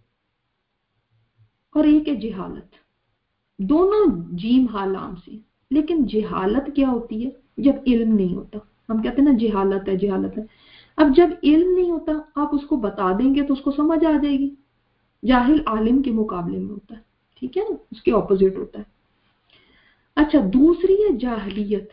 और एक है जिहालत, दोनों जीम हालाम से। लेकिन जिहालत क्या होती है? जब इल्म नहीं होता। हम कहते हैं ना जिहालत है, जिहालत है। अब जब इल्म नहीं होता, आप उसको बता देंगे तो उसको समझ आ जाएगी। जाहिल आलिम के मुकाबले में होता है, ठीक है ना, उसके ऑपोजिट होता है। अच्छा, दूसरी है जाहलियत।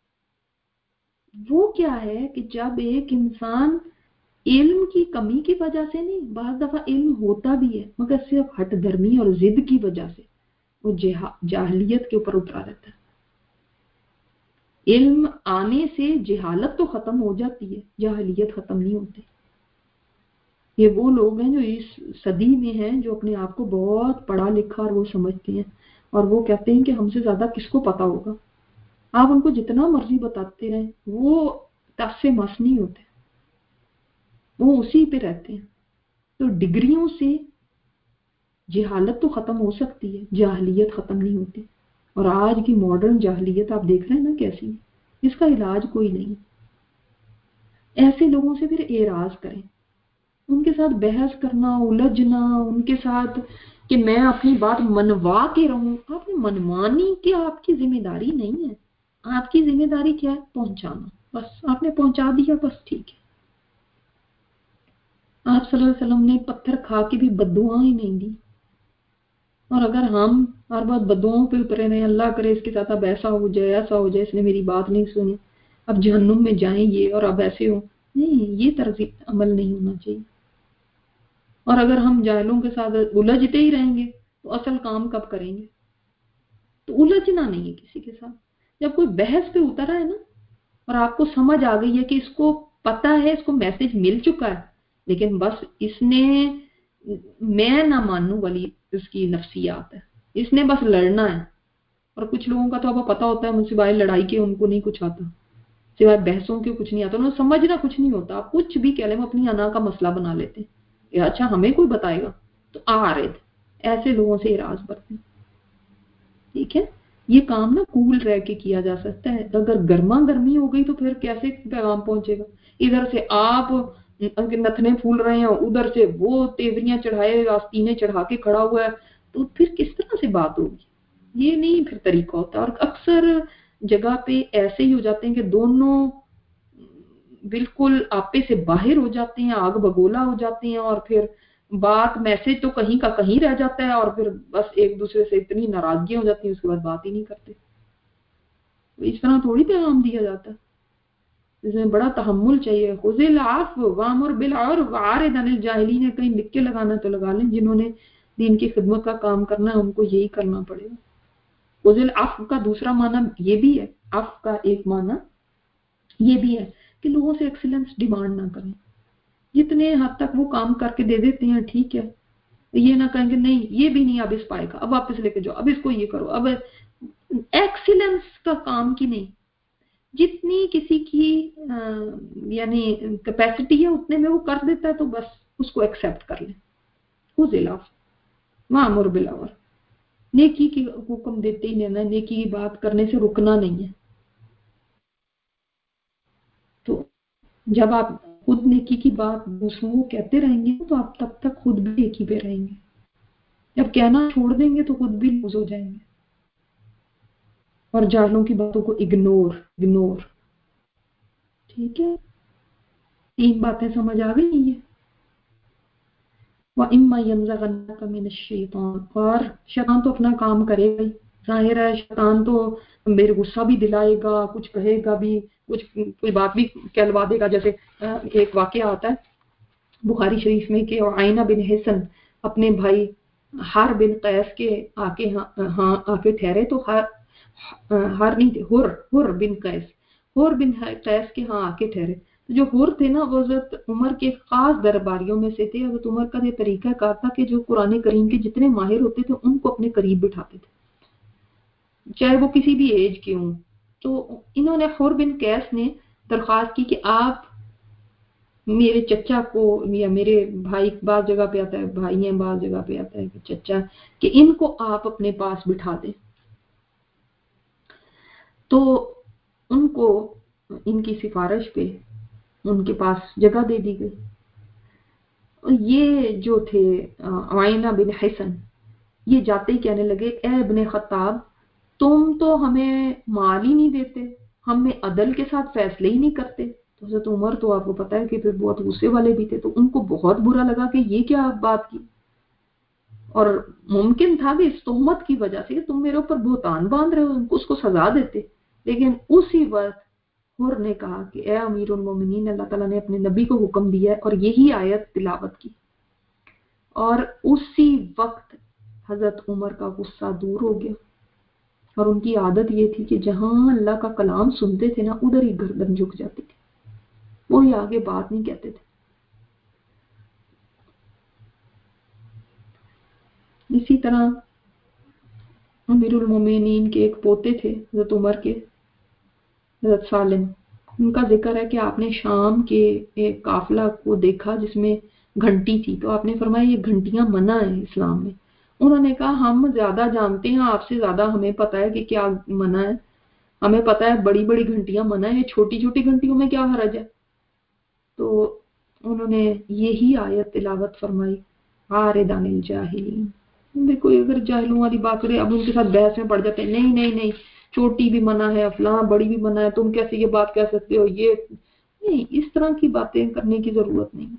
वो क्या है कि जब एक इंसान इल्म की कमी की वजह से नहीं, बाज़ दफा इल्म होता भी है मगर सिर्फ हट धर्मी और जिद की वजह से वो जाहलियत के ऊपर उतरा रहता है। علم آنے سے جہالت تو ختم ہو جاتی ہے، جاہلیت ختم نہیں ہوتی۔ یہ وہ لوگ ہیں جو اس صدی میں ہیں، جو اپنے آپ کو بہت پڑھا لکھا اور وہ سمجھتے ہیں، اور وہ کہتے ہیں کہ ہم سے زیادہ کس کو پتا ہوگا۔ آپ ان کو جتنا مرضی بتاتے رہیں، وہ تس سے مس نہیں ہوتے، وہ اسی پہ رہتے ہیں۔ تو ڈگریوں سے جہالت تو ختم ہو سکتی ہے، جاہلیت ختم نہیں ہوتی۔ اور آج کی ماڈرن جاہلیت آپ دیکھ رہے ہیں نا کیسی، اس کا علاج کوئی نہیں۔ ایسے لوگوں سے پھر اعراض کریں، ان کے ساتھ بحث کرنا، الجھنا ان کے ساتھ کہ میں اپنی بات منوا کے رہوں۔ آپ نے منوانی کہ آپ کی ذمہ داری نہیں ہے، آپ کی ذمہ داری کیا ہے؟ پہنچانا، بس آپ نے پہنچا دیا، بس ٹھیک ہے۔ آپ صلی اللہ علیہ وسلم نے پتھر کھا کے بھی بددعائیں نہیں دی، اور اگر ہم ہر بات بددعاؤں پہ اترے رہے، اللہ کرے اس کے ساتھ اب ایسا ہو جائے، ایسا ہو جائے، اس نے میری بات نہیں سنی، اب جہنم میں جائیں یہ، اور اب ایسے ہو، نہیں، یہ طرز عمل نہیں ہونا چاہیے۔ اور اگر ہم جاہلوں کے ساتھ الجھتے ہی رہیں گے تو اصل کام کب کریں گے؟ تو الجھنا نہیں ہے کسی کے ساتھ۔ جب کوئی بحث پہ اترا ہے نا، اور آپ کو سمجھ آ گئی ہے کہ اس کو پتا ہے، اس کو میسج مل چکا ہے، لیکن بس اس نے میں نہ مانوں والی اس کی نفسیات ہے، اس نے بس لڑنا ہے۔ اور کچھ لوگوں کا تو آپ کو پتا ہوتا ہے مجھ سے سوائے لڑائی کے ان کو نہیں کچھ آتا، سوائے بحثوں کے کچھ نہیں آتا، انہیں سمجھنا کچھ نہیں ہوتا۔ آپ کچھ بھی کہہ لیں، وہ اپنی انا کا مسئلہ بنا لیتے ہیں کہ اچھا ہمیں کوئی بتائے گا، تو عارض ایسے لوگوں سے اعراض برتیں۔ ٹھیک ہے، یہ کام نا کول رہ کے کیا جا سکتا ہے، اگر گرما گرمی ہو گئی تو پھر کیسے پیغام پہنچے گا؟ ادھر سے آپ نتنے پھول رہے ہیں، ادھر سے وہ تیوریاں چڑھائے، آستینے چڑھا کے کھڑا ہوا ہے، تو پھر کس طرح سے بات ہوگی؟ یہ نہیں پھر طریقہ ہوتا۔ اور اکثر جگہ پہ ایسے ہی ہو جاتے ہیں کہ دونوں بالکل آپے سے باہر ہو جاتے ہیں، آگ بگولا ہو جاتے ہیں، اور پھر بات میسج تو کہیں کا کہیں رہ جاتا ہے، اور پھر بس ایک دوسرے سے اتنی ناراضگیاں ہو جاتی ہیں، اس کے بعد بات ہی نہیں کرتے۔ تو اس طرح تھوڑی پیغام دیا جاتا ہے، اس میں بڑا تحمل چاہیے۔ خذ العفو وامر بالعرف واعرض عن الجاہلین، کہیں لکھ کے لگانا تو لگا لیں، جنہوں نے دین کی خدمت کا کام کرنا ہے ان کو یہی کرنا پڑے گا۔ خذ العفو کا دوسرا معنی یہ بھی ہے، عفو کا ایک معنی یہ بھی ہے کہ لوگوں سے ایکسلنس ڈیمانڈ نہ کریں، جتنے حد تک وہ کام کر کے دے دیتے ہیں ٹھیک ہے، یہ نہ کہیں گے نہیں یہ بھی نہیں اب اس پائے گا، اب واپس لے کے جاؤ، اب اس کو یہ کرو، اب ایکسیلنس کا کام کی نہیں، جتنی کسی کی یعنی کیپیسٹی ہے اتنے میں وہ کر دیتا ہے تو بس اس کو ایکسیپٹ کر لیں۔ خذ العفو وامر بالعرف، نیکی کی حکم دیتے ہی رہنا ہے، نیکی کی بات کرنے سے رکنا نہیں ہے۔ تو جب آپ خود نیکی کی بات دوسروں کو کہتے رہیں گے تو آپ تب تک خود بھی نیکی پہ رہیں گے، جب کہنا چھوڑ دیں گے تو خود بھی لوز ہو جائیں گے۔ اور جاہلوں کی باتوں کو اگنور۔ ٹھیک ہے، تین باتیں سمجھ آ گئی ہیں۔ وَإِمَّا يَنزَغَنَّكَ مِنَ الشَّيْطَانِ، اور شیطان تو اپنا کام کرے گا ہی، ظاہر ہے شیطان تو میرے غصہ بھی دلائے گا، کچھ کہے گا بھی، کچھ کوئی بات بھی کہلوا دے گا۔ جیسے ایک واقعہ آتا ہے بخاری شریف میں کہ عائنہ بن حصن اپنے بھائی ہر بن قیس کے آ کے ٹھہرے، تو ہر نہیں تھے، ہر بن قیس، ہر بن قیس کے ہاں آ کے ٹھہرے۔ جو حر تھے نا وہ حضرت عمر کے خاص درباریوں میں سے تھے۔ حضرت عمر کا یہ طریقہ کار تھا کہ جو قرآن کریم کے جتنے ماہر ہوتے تھے ان کو اپنے قریب بٹھاتے تھے، چاہے وہ کسی بھی ایج کے ہوں۔ تو انہوں نے حر بن قیس نے درخواست کی کہ آپ میرے چچا کو، یا میرے بھائی بعض جگہ پہ آتا ہے بھائی ہیں، بعض جگہ پہ آتا ہے کہ چچا، کہ ان کو آپ اپنے پاس بٹھا دیں۔ تو ان کو ان کی سفارش پہ ان کے پاس جگہ دے دی گئی۔ یہ جو تھے عائنہ بن حسن، یہ جاتے ہی کہنے لگے اے ابن خطاب، تم تو ہمیں مال ہی نہیں دیتے، ہم میں عدل کے ساتھ فیصلے ہی نہیں کرتے۔ تو حضرت عمر تو آپ کو پتا ہے کہ پھر بہت غصے والے بھی تھے، تو ان کو بہت برا لگا کہ یہ کیا بات کی، اور ممکن تھا کہ اس تہمت کی وجہ سے کہ تم میرے اوپر بہتان باندھ رہے ہو اس کو سزا دیتے، لیکن اسی وقت حر نے کہا کہ اے امیر المومنین، اللہ تعالیٰ نے اپنے نبی کو حکم دیا ہے، اور یہی آیت تلاوت کی، اور اسی وقت حضرت عمر کا غصہ دور ہو گیا، اور ان کی عادت یہ تھی کہ جہاں اللہ کا کلام سنتے تھے نا ادھر ہی گردن جھک جاتی تھی، وہی آگے بات نہیں کہتے تھے۔ اسی طرح امیر المومنین کے ایک پوتے تھے حضرت عمر کے، حضرت سالم، ان کا ذکر ہے کہ آپ نے شام کے ایک قافلہ کو دیکھا جس میں گھنٹی تھی، تو آپ نے فرمایا یہ گھنٹیاں منع ہیں اسلام میں۔ انہوں نے کہا ہم زیادہ جانتے ہیں آپ سے زیادہ، ہمیں پتہ ہے کہ کیا منع ہے، ہمیں پتہ ہے بڑی بڑی گھنٹیاں منع ہیں، یہ چھوٹی چھوٹی گھنٹیوں میں کیا حرج ہے؟ تو انہوں نے یہی آیت تلاوت فرمائی، عارض عن الجاہلین۔ دیکھو اگر جاہلوں والی بات کرے، اب ان کے ساتھ بحث میں پڑ جاتے ہیں، نہیں نہیں نہیں چھوٹی بھی منع ہے، فلاں بڑی بھی منع ہے، تم کیسے یہ بات کہہ سکتے ہو، یہ نہیں، اس طرح کی باتیں کرنے کی ضرورت نہیں،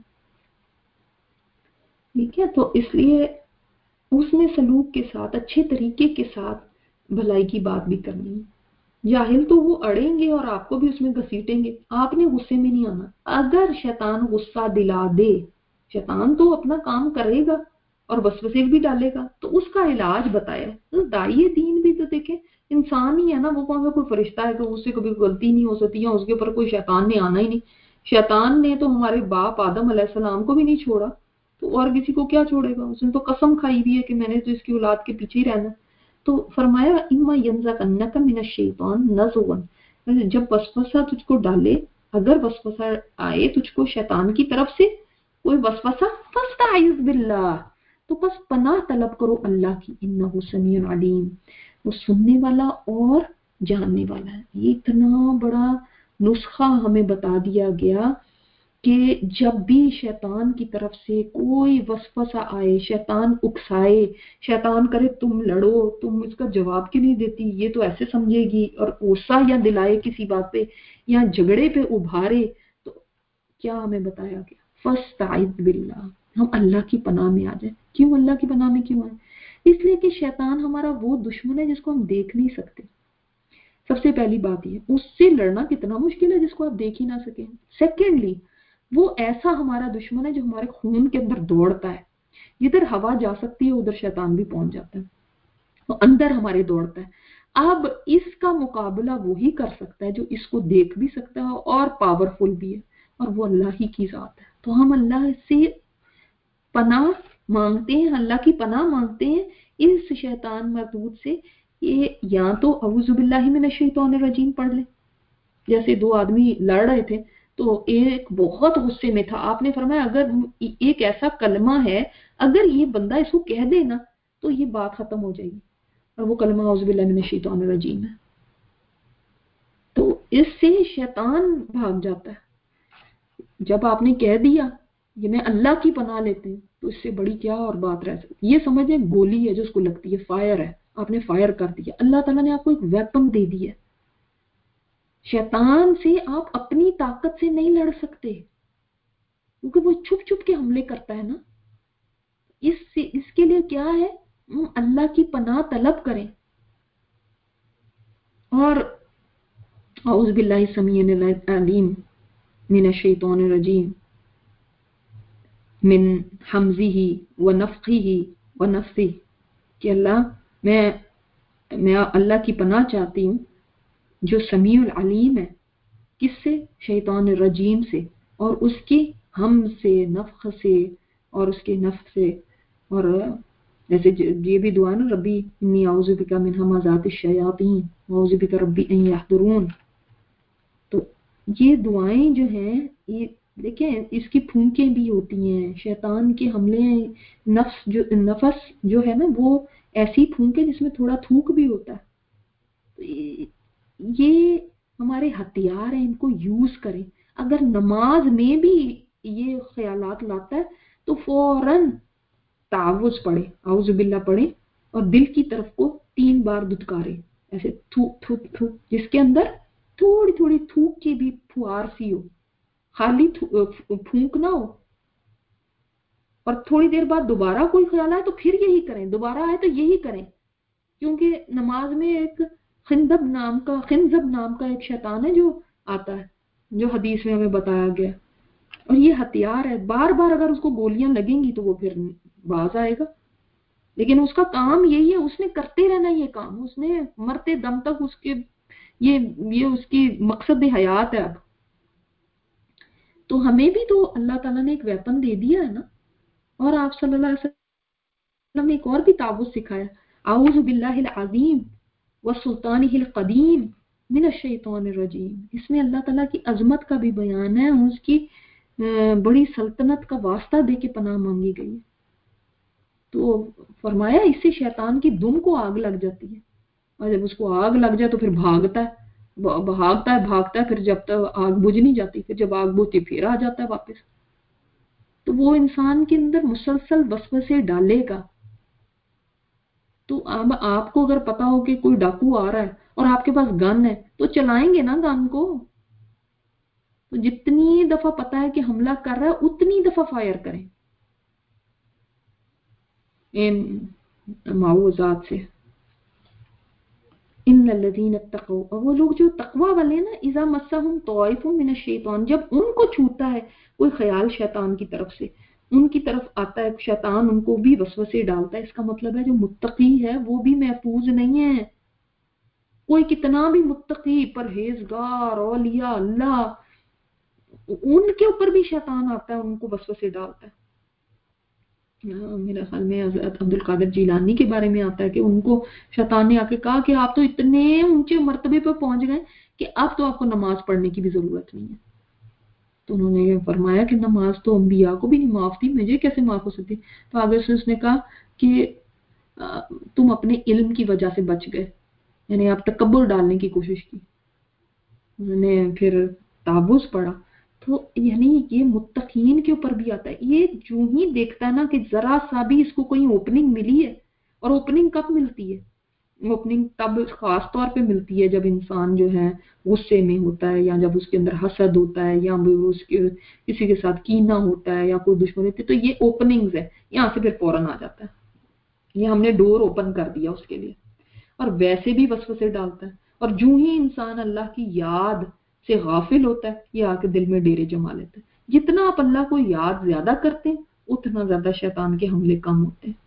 ٹھیک ہے؟ تو اس لیے اس نے سلوک کے ساتھ، اچھے طریقے کے ساتھ بھلائی کی بات بھی کرنی ہے۔ جاہل تو وہ اڑیں گے اور آپ کو بھی اس میں گھسیٹیں گے، آپ نے غصے میں نہیں آنا۔ اگر شیطان غصہ دلا دے، شیطان تو اپنا کام کرے گا اور وسوسے بھی ڈالے گا، تو اس کا علاج بتایا ہے۔ داعی دین بھی تو دیکھیں انسان ہی ہے نا، وہ کون سا کوئی فرشتہ ہے کہ اس سے کبھی غلطی نہیں ہو سکتی، یا اس کے اوپر کوئی شیطان نے آنا ہی نہیں۔ شیطان نے تو ہمارے باپ آدم علیہ السلام کو بھی نہیں چھوڑا، تو اور کسی کو کیا چھوڑے گا؟ اس نے تو قسم کھائی بھی ہے کہ میں نے تو اس کی اولاد کے پیچھے ہی رہنا۔ تو فرمایا اما ینزغنک من الشیطان نزغ، جب وسوسہ تجھ کو ڈالے، اگر وسوسہ آئے تجھ کو شیطان کی طرف سے کوئی وسوسہ، فاستعذ باللہ، تو بس پناہ طلب کرو اللہ کی، انہ سمیع علیم، وہ سننے والا اور جاننے والا ہے۔ یہ اتنا بڑا نسخہ ہمیں بتا دیا گیا کہ جب بھی شیطان کی طرف سے کوئی وسوسہ آئے، شیطان اکسائے، شیطان کرے تم لڑو، تم اس کا جواب کیوں نہیں دیتی، یہ تو ایسے سمجھے گی، اور غصہ یا دلائے کسی بات پہ یا جھگڑے پہ ابھارے، تو کیا ہمیں بتایا گیا؟ فاستعذ باللہ، ہم اللہ کی پناہ میں آ جائیں۔ کیوں اللہ کی پناہ میں کیوں آئیں؟ اس لیے کہ شیطان ہمارا وہ دشمن ہے جس کو ہم دیکھ نہیں سکتے۔ سب سے پہلی بات یہ، اس سے لڑنا کتنا مشکل ہے جس کو آپ دیکھ ہی نہ سکیں۔ سیکنڈلی، وہ ایسا ہمارا دشمن ہے جو ہمارے خون کے اندر دوڑتا ہے، جدھر ہوا جا سکتی ہے ادھر شیطان بھی پہنچ جاتا ہے، وہ اندر ہمارے دوڑتا ہے۔ اب اس کا مقابلہ وہی کر سکتا ہے جو اس کو دیکھ بھی سکتا ہے اور پاورفل بھی ہے، اور وہ اللہ ہی کی ذات ہے۔ تو ہم اللہ سے پناہ مانگتے ہیں، اللہ کی پناہ مانگتے ہیں اس شیطان مردود سے۔ یہ یا تو اعوذ باللہ من الشیطان الرجیم پڑھ لیں، جیسے دو آدمی لڑ رہے تھے تو ایک بہت غصے میں تھا، آپ نے فرمایا اگر ایک ایسا کلمہ ہے، اگر یہ بندہ اس کو کہہ دے نا تو یہ بات ختم ہو جائے گی، اور وہ کلمہ اعوذ باللہ من الشیطان الرجیم ہے۔ تو اس سے شیطان بھاگ جاتا ہے۔ جب آپ نے کہہ دیا یہ میں اللہ کی پناہ لیتے ہیں، تو اس سے بڑی کیا اور بات رہ سکتی؟ یہ سمجھیں گولی ہے جو اس کو لگتی ہے، فائر ہے، آپ نے فائر کر دیا، اللہ تعالیٰ نے آپ کو ایک ویپن دے دی ہے۔ شیطان سے آپ اپنی طاقت سے نہیں لڑ سکتے، کیونکہ وہ چھپ چھپ کے حملے کرتا ہے نا۔ اس کے لیے کیا ہے؟ ہم اللہ کی پناہ طلب کریں، اور اعوذ باللہ السمیع العلیم من الشیطان الرجیم من حمزہ ونفخہ ونفثہ، کہ اللہ میں اللہ کی پناہ چاہتی ہوں جو سمیع العلیم ہے، کس سے؟ شیطان الرجیم سے، اور اس کی ہم سے، نفخ سے، اور اس کے نفخ سے۔ اور جیسے یہ بھی دعا نا، ربی انی اعوذ بک من ہمزات الشیاطین واعوذ بک ربی ان یحضرون۔ تو یہ دعائیں جو ہیں، یہ دیکھیں اس کی پھونکیں بھی ہوتی ہیں، شیطان کے حملے، نفس جو ہے نا وہ ایسی پھونکیں جس میں تھوڑا تھوک بھی ہوتا ہے۔ یہ ہمارے ہتھیار ہیں، ان کو یوز کریں۔ اگر نماز میں بھی یہ خیالات لاتا ہے تو فوراً تعوذ پڑھے، اعوذ باللہ پڑھے، اور دل کی طرف کو 3 بار دھتکارے، ایسے تھوک تھوک تھوک، جس کے اندر تھوڑی تھوڑی تھوک کی بھی پھوار سی ہو، خالی پھونک نہ ہو۔ اور تھوڑی دیر بعد دوبارہ کوئی خیال آئے تو پھر یہی کریں، دوبارہ آئے تو یہی کریں، کیونکہ نماز میں ایک خنزب نام کا ایک شیطان ہے جو آتا ہے، جو حدیث میں ہمیں بتایا گیا، اور یہ ہتھیار ہے، بار بار اگر اس کو گولیاں لگیں گی تو وہ پھر باز آئے گا۔ لیکن اس کا کام یہی ہے، اس نے کرتے رہنا یہ کام، اس نے مرتے دم تک اس کے یہ اس کی مقصد حیات ہے اب. تو ہمیں بھی تو اللہ تعالیٰ نے ایک ویپن دے دیا ہے نا. اور آپ صلی اللہ علیہ وسلم نے ایک اور بھی تعوذ سکھایا، اعوذ باللہ العظیم وسلطانہ القدیم من الشیطان الرجیم. اس میں اللہ تعالیٰ کی عظمت کا بھی بیان ہے، اس کی بڑی سلطنت کا واسطہ دے کے پناہ مانگی گئی. تو فرمایا اس سے شیطان کی دم کو آگ لگ جاتی ہے، اور جب اس کو آگ لگ جائے تو پھر بھاگتا ہے، بھاگتا ہے، پھر جب تک آگ بجھ نہیں جاتی، پھر جب آگ بجھتی پھر آ جاتا ہے واپس. تو وہ انسان کے اندر مسلسل وسوسے ڈالے گا. تو اب آپ کو اگر پتا ہو کہ کوئی ڈاکو آ رہا ہے اور آپ کے پاس گن ہے تو چلائیں گے نا گن کو. تو جتنی دفعہ پتا ہے کہ حملہ کر رہا ہے اتنی دفعہ فائر کریں ان معوذات سے. ان الذین اتقوا، اور وہ لوگ جو تقوی والے ہیں نا، اذا مسهم طائف من الشیطان، جب ان کو چھوتا ہے کوئی خیال شیطان کی طرف سے، ان کی طرف آتا ہے شیطان، ان کو بھی وسوسے ڈالتا ہے. اس کا مطلب ہے جو متقی ہے وہ بھی محفوظ نہیں ہے. کوئی کتنا بھی متقی پرہیزگار اولیاء اللہ، ان کے اوپر بھی شیطان آتا ہے، ان کو وسوسے ڈالتا ہے. میرے خیال میں حضرت عبد القادر جیلانی کے بارے میں آتا ہے کہ ان کو شیطان نے آ کے کہا کہ آپ تو اتنے اونچے مرتبے پہ پہنچ گئے کہ اب تو آپ کو نماز پڑھنے کی بھی ضرورت نہیں ہے. تو انہوں نے فرمایا کہ نماز تو انبیاء کو بھی نہیں معاف تھی، مجھے کیسے معاف ہو سکتی. تو آگے سے اس نے کہا کہ تم اپنے علم کی وجہ سے بچ گئے، یعنی آپ تکبر ڈالنے کی کوشش کی. انہوں نے پھر تعوذ پڑھا. تو یعنی یہ متقین کے اوپر بھی آتا ہے. یہ جو ہی دیکھتا ہے نا کہ ذرا سا بھی اس کو کوئی اوپننگ ملی ہے، اور اوپننگ کب ملتی ہے؟ اوپننگ تب خاص طور پہ ملتی ہے جب انسان جو ہے غصے میں ہوتا ہے، یا جب اس کے اندر حسد ہوتا ہے، یا اس کے کسی کے ساتھ کینہ ہوتا ہے، یا کوئی دشمنی ہوتی ہے. تو یہ اوپننگز ہے، یہاں سے پھر فوراً آ جاتا ہے. یہ ہم نے ڈور اوپن کر دیا اس کے لیے. اور ویسے بھی وسوسے ڈالتا ہے. اور جو ہی انسان اللہ کی یاد سے غافل ہوتا ہے یہ آ کے دل میں ڈیرے جما لیتا ہے. جتنا آپ اللہ کو یاد زیادہ کرتے ہیں اتنا زیادہ شیطان کے حملے کم ہوتے ہیں.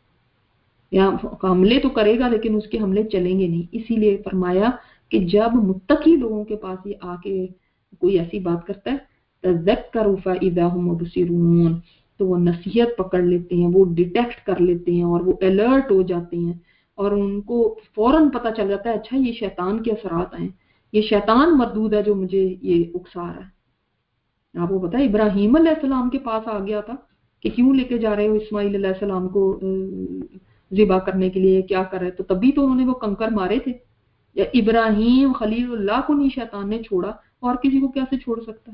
یا حملے تو کرے گا لیکن اس کے حملے چلیں گے نہیں. اسی لیے فرمایا کہ جب متقی لوگوں کے پاس یہ آ کے کوئی ایسی بات کرتا ہے تذکروا فاذا هم مبصرون، تو وہ نصیحت پکڑ لیتے ہیں، وہ ڈیٹیکٹ کر لیتے ہیں، اور وہ الرٹ ہو جاتے ہیں، اور ان کو فوراً پتہ چل جاتا ہے اچھا یہ شیطان کے اثرات ہیں، یہ شیطان مردود ہے جو مجھے یہ اکسا رہا ہے. آپ کو پتا ہے ابراہیم علیہ السلام کے پاس آ گیا تھا کہ کیوں لے کے جا رہے ہو اسماعیل علیہ السلام کو ذبح کرنے کے لیے، کیا کر رہے؟ تو تبھی تو انہوں نے وہ کنکر مارے تھے. یا ابراہیم خلیل اللہ کو نہیں شیطان نے چھوڑا، اور کسی کو کیسے چھوڑ سکتا ہے؟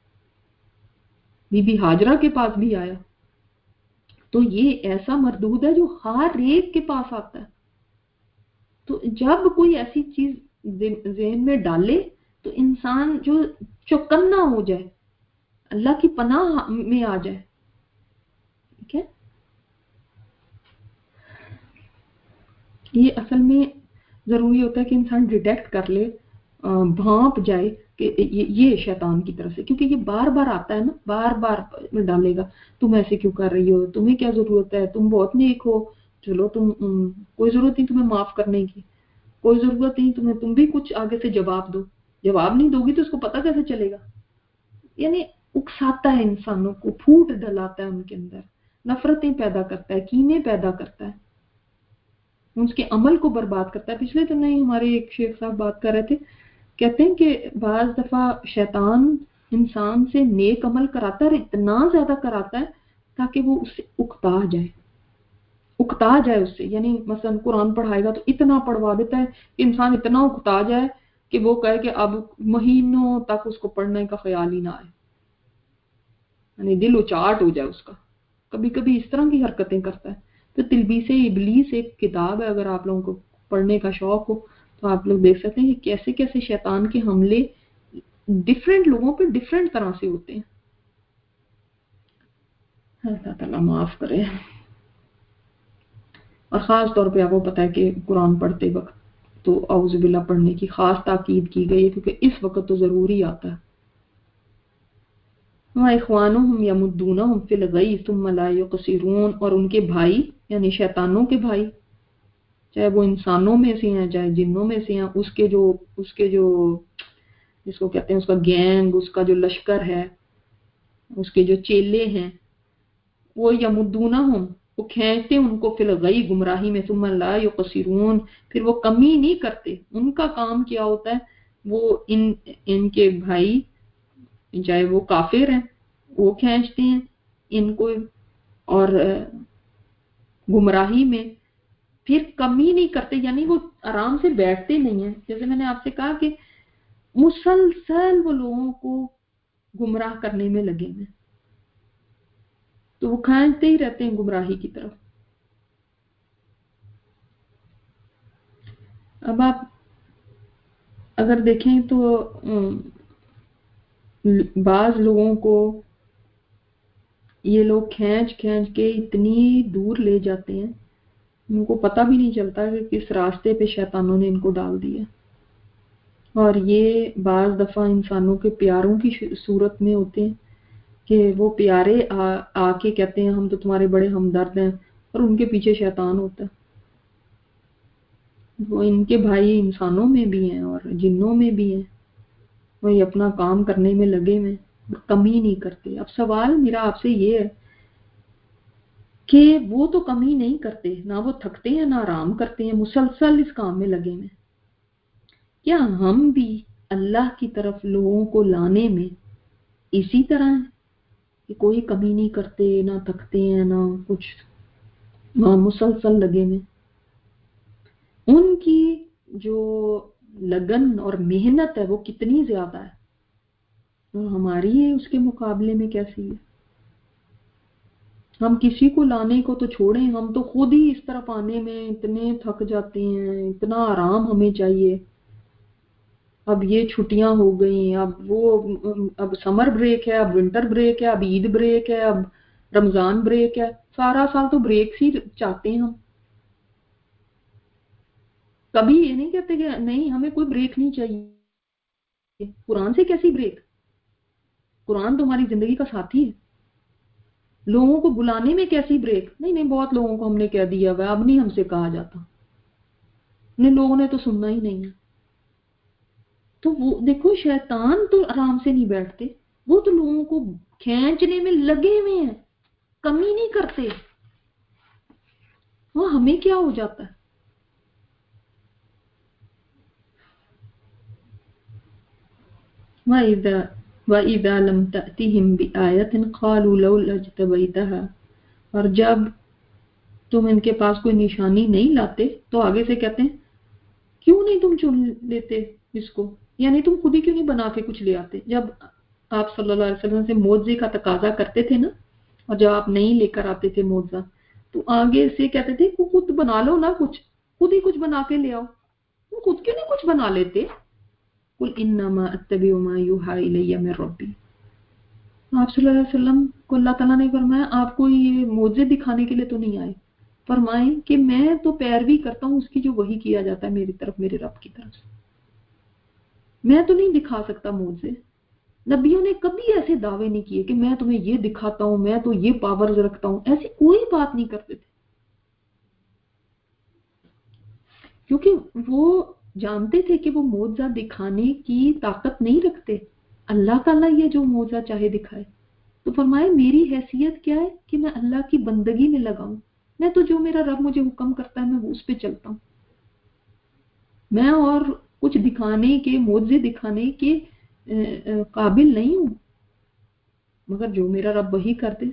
بی بی ہاجرہ کے پاس بھی آیا. تو یہ ایسا مردود ہے جو ہر ایک کے پاس آتا ہے. تو جب کوئی ایسی چیز ذہن میں ڈالے تو انسان جو چوکنا ہو جائے، اللہ کی پناہ میں آ جائے. ٹھیک ہے، یہ اصل میں ضروری ہوتا ہے کہ انسان ڈیٹیکٹ کر لے، بھانپ جائے کہ یہ شیطان کی طرف سے، کیونکہ یہ بار بار آتا ہے نا، بار بار ڈالے گا تم ایسے کیوں کر رہی ہو، تمہیں کیا ضرورت ہے، تم بہت نیک ہو، چلو تم کوئی ضرورت نہیں تمہیں معاف کرنے کی، کوئی ضرورت نہیں تمہیں، تم بھی کچھ آگے سے جواب دو. جواب نہیں دو گی تو اس کو پتہ کیسے چلے گا؟ یعنی اکساتا ہے انسانوں کو، پھوٹ ڈلاتا ہے ان کے اندر، نفرتیں پیدا کرتا ہے، کینے پیدا کرتا ہے، اس کے عمل کو برباد کرتا ہے. پچھلے دن ہی ہمارے ایک شیخ صاحب بات کر رہے تھے، کہتے ہیں کہ بعض دفعہ شیطان انسان سے نیک عمل کراتا ہے، اور اتنا زیادہ کراتا ہے تاکہ وہ اس سے اکتا جائے اس سے. یعنی مثلا قرآن پڑھائے گا تو اتنا پڑھوا دیتا ہے کہ انسان اتنا اکتا جائے کہ وہ کہے کہ اب مہینوں تک اس کو پڑھنے کا خیال ہی نہ آئے، یعنی دل اچاٹ ہو جائے اس کا. کبھی کبھی اس طرح کی حرکتیں کرتا ہے. تو تلبیس ابلیس ایک کتاب ہے، اگر آپ لوگوں کو پڑھنے کا شوق ہو تو آپ لوگ دیکھ سکتے ہیں کہ کیسے کیسے شیطان کے حملے ڈیفرنٹ لوگوں پہ ڈیفرنٹ طرح سے ہوتے ہیں. اللہ تعالیٰ معاف کرے. اور خاص طور پہ آپ کو پتا ہے کہ قرآن پڑھتے وقت تو اعوذ باللہ پڑھنے کی خاص تاکید کی گئی ہے، کیونکہ اس وقت تو ضروری آتا ہے. وَإِخْوَانُهُمْ يَمُدُّونَهُمْ فِي الْغَيِّ ثُمَّ لَا يُقْصِرُونَ، اور ان کے بھائی यानी शैतानों के भाई, चाहे वो इंसानों में से हैं चाहे जिन्नों में से हैं, उसके जो जिसको कहते हैं उसका गैंग, उसका जो लश्कर है, उसके जो चेले हैं, वो यमुद्दूना हम, वो खींचते उनको फिल गई गुमराही में, सुम्मा ला युक़सिरून, फिर वो कमी नहीं करते। उनका काम क्या होता है, वो इनके भाई चाहे वो काफिर हैं वो खींचते हैं इनको, और गुमराही में फिर कमी नहीं करते, यानी वो आराम से बैठते नहीं है। जैसे मैंने आपसे कहा कि मुसलसल वो लोगों को गुमराह करने में लगे हैं, तो वो खींचते ही रहते हैं गुमराही की तरफ। अब आप अगर देखें तो बाज लोगों को ये लोग खींच खींच के इतनी दूर ले जाते हैं, उनको पता भी नहीं चलता कि किस रास्ते पे शैतानों ने इनको डाल दिया। और ये बाज दफा इंसानों के प्यारों की सूरत में होते हैं कि वो प्यारे आके कहते हैं हम तो तुम्हारे बड़े हमदर्द हैं, और उनके पीछे शैतान होता है। वो इनके भाई इंसानों में भी हैं और जिन्नों में भी हैं, वही अपना काम करने में लगे हुए, कमी नहीं करते। अब सवाल मेरा आपसे ये है कि वो तो कमी नहीं करते, ना वो थकते हैं ना आराम करते हैं, मुसलसल इस काम में लगे हुए। क्या हम भी अल्लाह की तरफ लोगों को लाने में इसी तरह है कि कोई कमी नहीं करते, ना थकते हैं ना कुछ, ना मुसलसल लगे में? उनकी जो लगन और मेहनत है वो कितनी ज्यादा है, और हमारी उसके मुकाबले में कैसी है? हम किसी को लाने को तो छोड़ें, हम तो खुद ही इस तरफ आने में इतने थक जाते हैं, इतना आराम हमें चाहिए। अब ये छुट्टियां हो गई, अब समर ब्रेक है, अब विंटर ब्रेक है, अब ईद ब्रेक है, अब रमजान ब्रेक है, सारा साल तो ब्रेक ही चाहते हैं हम। कभी ये नहीं कहते कि नहीं हमें कोई ब्रेक नहीं चाहिए। कुरान से कैसी ब्रेक? कुरान तो हमारी जिंदगी का साथी है। लोगों को बुलाने में कैसी ब्रेक? नहीं नहीं, बहुत लोगों को हमने कह दिया हुआ, अब नहीं हमसे कहा जाता, नहीं लोगों ने तो सुनना ही नहीं है। तो वो देखो, शैतान तो आराम से नहीं बैठते, वो तो लोगों को खींचने में लगे हुए हैं, कमी नहीं करते। वो हमें क्या हो जाता है? वइदा वइदा लम तअतिहिम बिआयतिन क़ालू लौला इज्तबैतहा, और जब तुम इनके पास कोई निशानी नहीं लाते तो आगे से कहते हैं क्यों नहीं तुम चुन लेते इसको, यानी तुम खुद ही क्यों नहीं बना के कुछ ले आते? जब आप सल्लल्लाहु अलैहि वसल्लम से मौजज़े का तकाजा करते थे ना, और जब आप नहीं लेकर आते थे मौजज़ा, तो आगे से कहते थे खुद बना लो ना, कुछ खुद ही कुछ बना के ले आओ। तुम खुद क्यों नहीं कुछ बना लेते? कुल इन्नमा अत्तबिउ मा युहा इलैया मिर रब्बी। आप सल्लल्लाहु अलैहि वसल्लम को अल्लाह ताला ने फरमाया आपको ये मौजज़े दिखाने के लिए तो नहीं आए, फरमाए कि मैं तो पैरवी करता हूँ उसकी जो वही किया जाता है मेरी तरफ, मेरे रब की तरफ से। मैं तो नहीं दिखा सकता मौजज़े। नबियों ने कभी ऐसे दावे नहीं किए कि मैं तुम्हें ये दिखाता हूँ, मैं तो ये पावर्स रखता हूँ, ऐसी कोई बात नहीं करते थे, क्योंकि वो जानते थे कि वो मौजज़ा दिखाने की ताकत नहीं रखते। अल्लाह ताला ये जो मौजज़ा चाहे दिखाए। तो फरमाए मेरी हैसियत क्या है कि मैं अल्लाह की बंदगी में लगाऊं, मैं तो जो मेरा रब मुझे हुक्म करता है मैं उस पे चलता हूं। मैं और कुछ दिखाने के, मौजज़े दिखाने के काबिल नहीं हूं, मगर जो मेरा रब वही कर दे।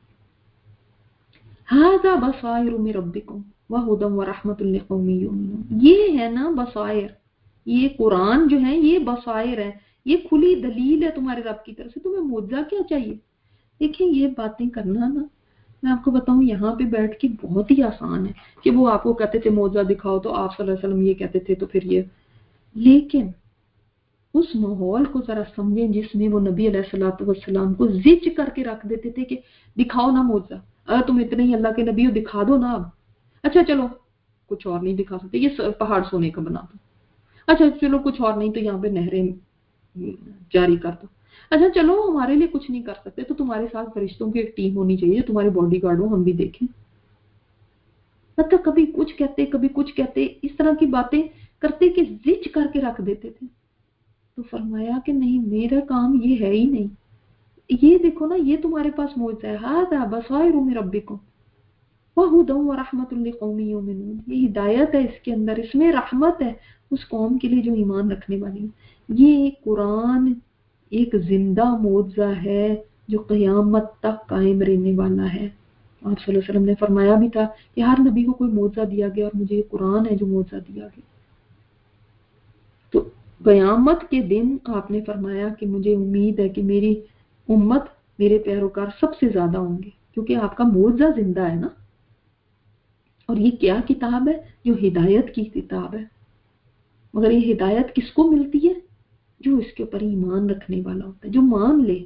हाज़ा बसाइरु मिन रब्बिकुम व हुदन व रहमतुल लिक़ौमिन युमिनून। ये है ना बसायर, ये कुरान जो है ये बसायर है, ये खुली दलील है तुम्हारे रब की तरफ से। तुम्हें मौजज़ा क्या चाहिए? देखिए ये बातें करना ना, मैं आपको बताऊं यहाँ पे बैठ के बहुत ही आसान है कि वो आपको कहते थे मौजज़ा दिखाओ तो आप सल्लल्लाहु अलैहि वसल्लम ये कहते थे तो फिर ये, लेकिन उस माहौल को जरा समझें जिसमें वो नबी अलैहिस्सलातु वस्सलाम को जिच करके रख देते थे कि दिखाओ ना मौजज़ा, अगर तुम इतने ही अल्लाह के नबी हो दिखा दो ना। अब अच्छा चलो कुछ और नहीं दिखा सकते, ये पहाड़ सोने का बना दो। अच्छा चलो कुछ और नहीं तो यहाँ पे नहरें जारी कर दो। अच्छा चलो हमारे लिए कुछ नहीं कर सकते तो तुम्हारे साथ फरिश्तों की एक टीम होनी चाहिए जो तुम्हारे बॉडीगार्ड हो, हम भी देखें। مطلب کبھی کچھ کہتے کبھی کچھ کہتے، اس طرح کی باتیں کرتے کہ زج کر کے رکھ دیتے تھے. تو فرمایا کہ نہیں، میرا کام یہ ہے ہی نہیں. یہ دیکھو نا، یہ تمہارے پاس معجزہ ہے. ھذا بصائر من ربکم وہدی ورحمۃ لقوم یؤمنون. یہ ہدایت ہے اس کے اندر، اس میں رحمت ہے اس قوم کے لیے جو ایمان رکھنے والی ہے. یہ قرآن ایک زندہ معجزہ ہے جو قیامت تک قائم رہنے والا ہے. آپ صلی اللہ علیہ وسلم نے فرمایا بھی تھا کہ ہر نبی کو کوئی معجزہ دیا گیا اور مجھے یہ قرآن ہے جو معجزہ دیا گیا. تو قیامت کے دن آپ نے فرمایا کہ مجھے امید ہے کہ میری امت، میرے پیروکار سب سے زیادہ ہوں گے، کیونکہ آپ کا معجزہ زندہ ہے نا. اور یہ کیا کتاب ہے؟ جو ہدایت کی کتاب ہے. مگر یہ ہدایت کس کو ملتی ہے؟ جو اس کے اوپر ایمان رکھنے والا ہوتا ہے، جو مان لے.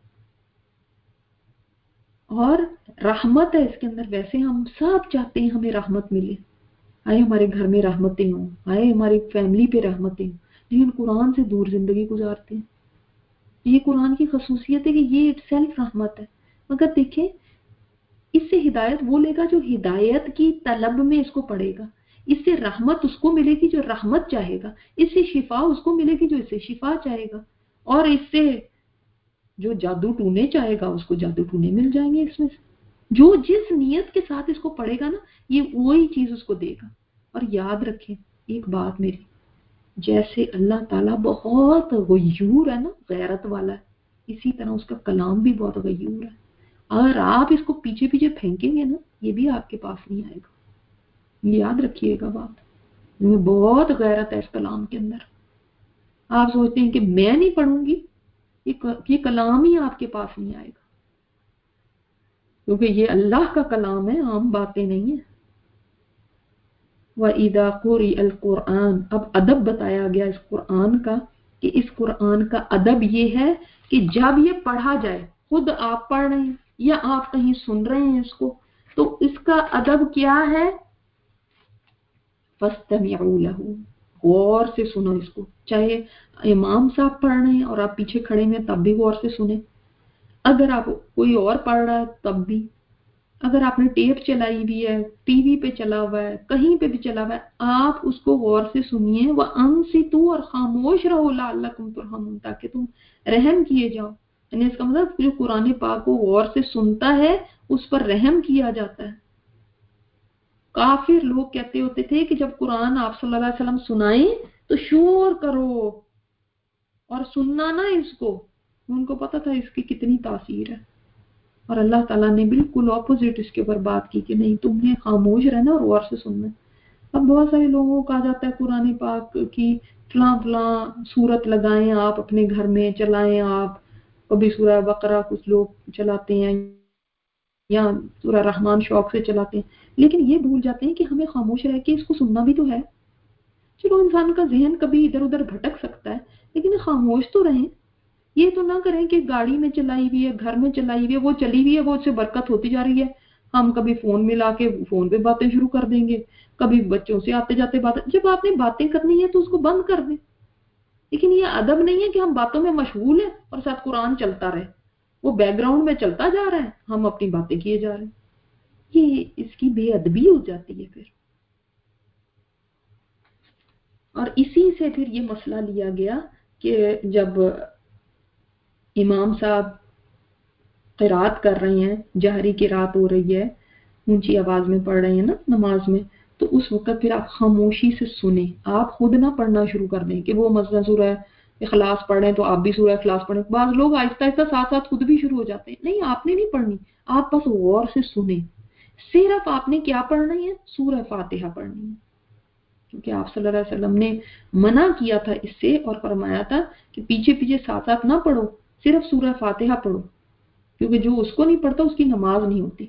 اور رحمت ہے اس کے اندر. ویسے ہم سب چاہتے ہیں ہمیں رحمت ملے، آئے ہمارے گھر میں رحمتیں ہوں، آئے ہماری فیملی پہ رحمتیں ہوں، لیکن قرآن سے دور زندگی گزارتے ہیں. یہ قرآن کی خصوصیت ہے کہ یہ اٹ سیلف رحمت ہے. مگر دیکھیں، اس سے ہدایت وہ لے گا جو ہدایت کی طلب میں اس کو پڑھے گا. اس سے رحمت اس کو ملے گی جو رحمت چاہے گا. اس سے شفا اس کو ملے گی جو اس سے شفا چاہے گا. اور اس سے جو جادو ٹونے چاہے گا اس کو جادو ٹونے مل جائیں گے. اس میں سے جو جس نیت کے ساتھ اس کو پڑھے گا نا، یہ وہی چیز اس کو دے گا. اور یاد رکھیں ایک بات میری، جیسے اللہ تعالیٰ بہت غیور ہے نا، غیرت والا ہے، اسی طرح اس کا کلام بھی بہت غیور ہے. اگر آپ اس کو پیچھے پیچھے پھینکیں گے نا، یہ بھی آپ کے پاس نہیں آئے گا. یاد رکھیے گا بات، بہت غیرت ہے اس کلام کے اندر. آپ سوچتے ہیں کہ میں نہیں پڑھوں گی، یہ کلام ہی آپ کے پاس نہیں آئے گا، کیونکہ یہ اللہ کا کلام ہے، عام باتیں نہیں ہیں. وَإِذَا قُرِئَ الْقُرْآنُ، اب ادب بتایا گیا اس قرآن کا، کہ اس قرآن کا ادب یہ ہے کہ جب یہ پڑھا جائے، خود آپ پڑھ رہے ہیں یا آپ کہیں سن رہے ہیں اس کو، تو اس کا ادب کیا ہے؟ فَاسْتَمِعُوا لَهُ، غور سے سنو اس کو. چاہے امام صاحب پڑھ رہے ہیں اور آپ پیچھے کھڑے ہیں تب بھی غور سے سنیں، اگر آپ کوئی اور پڑھ رہا ہے تب بھی، اگر آپ نے ٹیپ چلائی ہوئی ہے، ٹی وی پہ چلا ہوا ہے، کہیں پہ بھی چلا ہوا ہے، آپ اس کو غور سے سنیے. وَأَنصِتُوا، اور خاموش رہو، لَعَلَّكُمْ تُرْحَمُونَ، تاکہ تم رحم کیے جاؤ. یعنی اس کا مطلب جو قرآن پاک کو غور سے سنتا ہے اس پر رحم کیا جاتا ہے. کافر لوگ کہتے ہوتے تھے کہ جب قرآن آپ صلی اللہ علیہ وسلم سنائیں تو شور کرو اور سننا نہ اس کو. ان کو پتا تھا اس کی کتنی تاثیر ہے. اور اللہ تعالیٰ نے بالکل اپوزٹ اس کے اوپر بات کی کہ نہیں، تم نے خاموش رہنا اور غور سے سننا. اب بہت سارے لوگوں کو کہا جاتا ہے قرآن پاک کی فلاں فلاں صورت لگائیں، آپ اپنے گھر میں چلائیں. آپ کبھی سورہ بقرہ کچھ لوگ چلاتے ہیں یا سورہ رحمان شوق سے چلاتے ہیں، لیکن یہ بھول جاتے ہیں کہ ہمیں خاموش رہ کے اس کو سننا بھی تو ہے. چلو انسان کا ذہن کبھی ادھر ادھر بھٹک سکتا ہے، لیکن خاموش تو رہیں. یہ تو نہ کریں کہ گاڑی میں چلائی ہوئی ہے، گھر میں چلائی ہوئی ہے، وہ چلی ہوئی ہے، وہ اس سے برکت ہوتی جا رہی ہے، ہم کبھی فون ملا کے فون پہ باتیں شروع کر دیں گے، کبھی بچوں سے آتے جاتے باتیں. جب آپ نے باتیں کرنی ہے تو اس کو بند کر دیں. لیکن یہ ادب نہیں ہے کہ ہم باتوں میں مشغول ہیں اور ساتھ قرآن چلتا رہے، وہ بیک گراؤنڈ میں چلتا جا رہا ہے، ہم اپنی باتیں کیے جا رہے ہیں. یہ اس کی بے ادبی ہو جاتی ہے پھر. اور اسی سے پھر یہ مسئلہ لیا گیا کہ جب امام صاحب قرات کر رہے ہیں، جہری قرات ہو رہی ہے، اونچی آواز میں پڑھ رہے ہیں نا نماز میں، تو اس وقت پھر آپ خاموشی سے سنیں. آپ خود نہ پڑھنا شروع کر دیں کہ وہ مثلا سورہ اخلاص پڑھ رہے ہیں تو آپ بھی سورہ اخلاص پڑھیں. بعض لوگ آہستہ آہستہ ساتھ ساتھ خود بھی شروع ہو جاتے ہیں. نہیں، آپ نے نہیں پڑھنی، آپ بس غور سے سنیں. صرف آپ نے کیا پڑھنی ہے؟ سورہ فاتحہ پڑھنی ہے، کیونکہ آپ صلی اللہ علیہ وسلم نے منع کیا تھا اس سے اور فرمایا تھا کہ پیچھے پیچھے ساتھ ساتھ نہ پڑھو، صرف سورہ فاتحہ پڑھو، کیونکہ جو اس کو نہیں پڑھتا اس کی نماز نہیں ہوتی.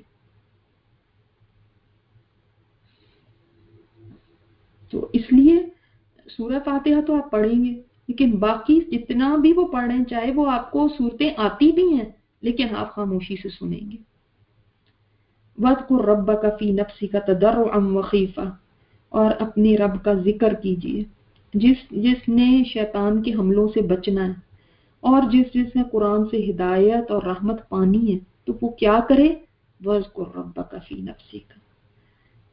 تو اس لیے سورہ فاتحہ تو آپ پڑھیں گے، لیکن باقی جتنا بھی وہ پڑھ رہے ہیں، چاہے وہ آپ کو صورتیں آتی بھی ہیں، لیکن آپ خاموشی سے سنیں گے. وَاذْكُرْ رَبَّكَ فِي نَفْسِكَ تَضَرُّعًا وَخِيفَةً، اور اپنے رب کا ذکر کیجیے. جس نے شیطان کے حملوں سے بچنا ہے اور جس نے قرآن سے ہدایت اور رحمت پانی ہے، تو وہ کیا کرے؟ وَاذْكُرْ رَبَّكَ فِي نَفْسِكَ،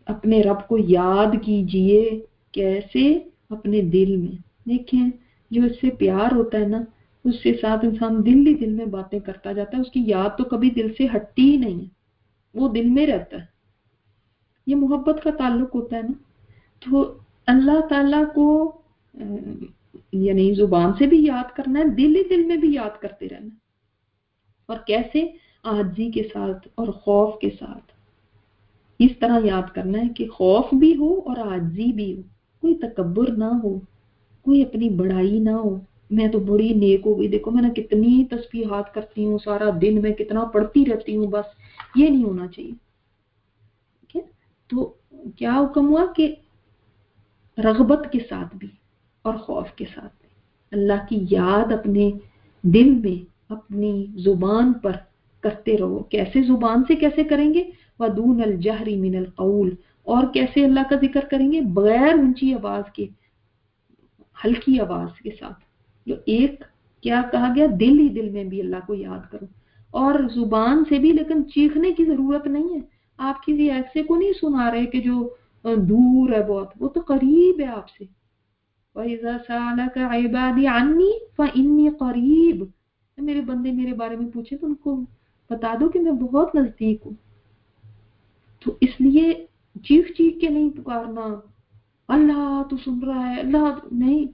اپنے رب کو یاد کیجئے، کیسے؟ اپنے دل میں. دیکھیں جو اس سے پیار ہوتا ہے نا، اس کے ساتھ انسان دل ہی دل میں باتیں کرتا جاتا ہے، اس کی یاد تو کبھی دل سے ہٹتی ہی نہیں ہے، وہ دل میں رہتا ہے. یہ محبت کا تعلق ہوتا ہے نا. تو اللہ تعالیٰ کو یعنی زبان سے بھی یاد کرنا ہے، دل ہی دل میں بھی یاد کرتے رہنا. اور کیسے؟ عاجزی کے ساتھ اور خوف کے ساتھ. اس طرح یاد کرنا ہے کہ خوف بھی ہو اور عاجزی بھی ہو، کوئی تکبر نہ ہو، کوئی اپنی بڑائی نہ ہو. میں تو بڑی نیک ہو گئی، دیکھو میں نے کتنی تسبیحات کرتی ہوں، سارا دن میں کتنا پڑھتی رہتی ہوں، بس یہ نہیں ہونا چاہیے. ٹھیک ہے؟ تو کیا حکم ہوا کہ رغبت کے ساتھ بھی اور خوف کے ساتھ بھی اللہ کی یاد اپنے دل میں، اپنی زبان پر کرتے رہو. کیسے زبان سے کیسے کریں گے؟ وَدُونَ الْجَهْرِ مِنَ الْقَوْلِ. اور کیسے اللہ کا ذکر کریں گے؟ بغیر اونچی آواز کے، ہلکی آواز کے ساتھ. جو ایک کیا کہا گیا؟ دل ہی دل میں بھی اللہ کو یاد کرو، اور زبان سے بھی. لیکن چیخنے کی ضرورت نہیں ہے. آپ کسی ایسے کو نہیں سنا رہے کہ جو دور ہے بہت، وہ تو قریب ہے آپ سے. وَإِذَا سَأَلَكَ عِبَادِي عَنِّي فَإِنِّي قَرِيبٌ. میرے بندے میرے بارے میں پوچھیں تو ان کو بتا دو کہ میں بہت نزدیک ہوں. تو اس لیے چیخ چیخ کے نہیں پکارنا، اللہ تو سن رہا ہے، اللہ نہیں.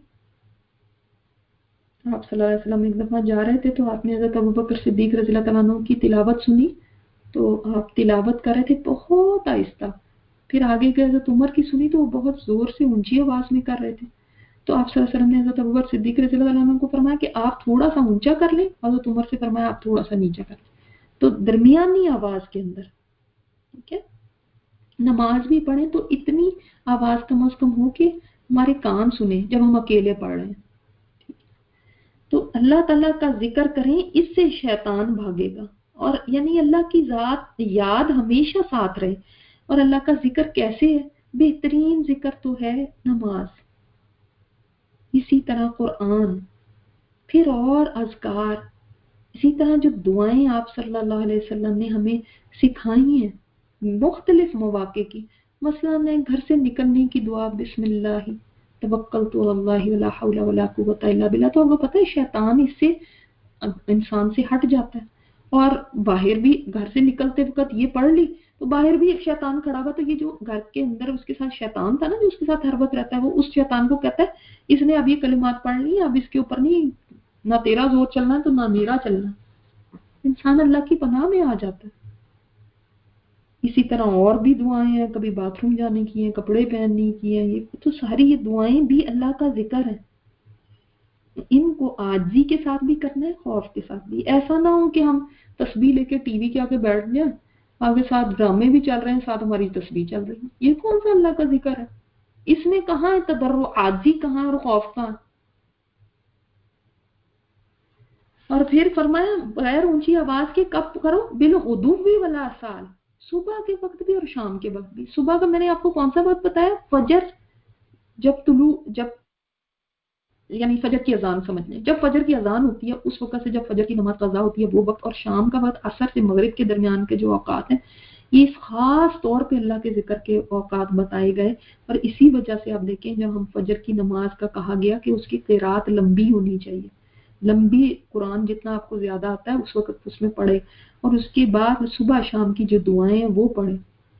آپ صلی اللہ علیہ وسلم ایک دفعہ جا رہے تھے تو آپ نے حضرت ابوبکر صدیق رضی اللہ تعالیٰ عنہ کی تلاوت سنی. تو آپ تلاوت کر رہے تھے بہت آہستہ، پھر آگے کے حضرت عمر کی سنی تو وہ بہت زور سے اونچی آواز میں کر رہے تھے. تو آپ صلی اللہ علیہ وسلم نے حضرت ابوبکر صدیق رضی اللہ عنہ کو فرمایا کہ آپ تھوڑا سا اونچا کر لیں، حضرت عمر سے فرمایا آپ تھوڑا سا نیچا کر لیں. تو درمیانی آواز کے اندر. ٹھیک ہے؟ نماز بھی پڑھیں تو اتنی آواز کم از کم ہو کہ ہمارے کان سنیں جب ہم اکیلے پڑھ رہے ہیں. تو اللہ تعالیٰ کا ذکر کریں، اس سے شیطان بھاگے گا. اور یعنی اللہ کی ذات یاد ہمیشہ ساتھ رہے. اور اللہ کا ذکر کیسے ہے؟ بہترین ذکر تو ہے نماز، اسی طرح قرآن، پھر اور اذکار، اسی طرح جو دعائیں آپ صلی اللہ علیہ وسلم نے ہمیں سکھائی ہیں مختلف مواقع کی. مثلا گھر سے نکلنے کی دعا، بسم اللہ توکلت علی اللہ ولا حول ولا قوت الا باللہ. تو آپ کو پتہ ہے شیطان اس سے انسان سے ہٹ جاتا ہے. اور باہر بھی گھر سے نکلتے وقت یہ پڑھ لی تو باہر بھی ایک شیطان کھڑا ہوا، تو یہ جو گھر کے اندر اس کے ساتھ شیطان تھا نا، جو اس کے ساتھ ہر وقت رہتا ہے، وہ اس شیطان کو کہتا ہے اس نے اب یہ کلمات پڑھ لی، اب اس کے اوپر نہیں، نہ تیرا زور چلنا ہے تو نہ میرا چلنا. انسان اللہ کی پناہ میں آ جاتا ہے. اسی طرح اور بھی دعائیں ہیں، کبھی باتھ روم جانے کی ہیں، کپڑے پہننے کی ہیں، یہ تو ساری یہ دعائیں بھی اللہ کا ذکر ہے. ان کو عاجزی کے ساتھ بھی کرنا ہے، خوف کے ساتھ بھی. ایسا نہ ہو کہ ہم تسبیح لے کے ٹی وی کے آگے بیٹھ جائیں، آگے ساتھ ڈرامے بھی چل رہے ہیں، ساتھ ہماری تسبیح چل رہی ہے. یہ کون سا اللہ کا ذکر ہے؟ اس میں کہاں ہے تضرع؟ عاجزی کہاں ہے اور خوف کہاں ہے؟ اور پھر فرمایا غیر اونچی آواز کے کب کرو؟ بالغدو والآصال، صبح کے وقت بھی اور شام کے وقت بھی. صبح کا میں نے آپ کو کون سا وقت بتایا؟ فجر، جب یعنی فجر کی اذان سمجھ لیں، جب فجر کی اذان ہوتی ہے اس وقت سے جب فجر کی نماز قضا ہوتی ہے وہ وقت. اور شام کا وقت عصر سے مغرب کے درمیان کے جو اوقات ہیں، یہ خاص طور پہ اللہ کے ذکر کے اوقات بتائے گئے. اور اسی وجہ سے آپ دیکھیں جب ہم فجر کی نماز کا کہا گیا کہ اس کی قرات لمبی ہونی چاہیے، لمبی قرآن جتنا آپ کو زیادہ آتا ہے اس وقت اس میں پڑھے. اور اس کے بعد صبح شام کی جو دعائیں ہیں وہ پڑھیں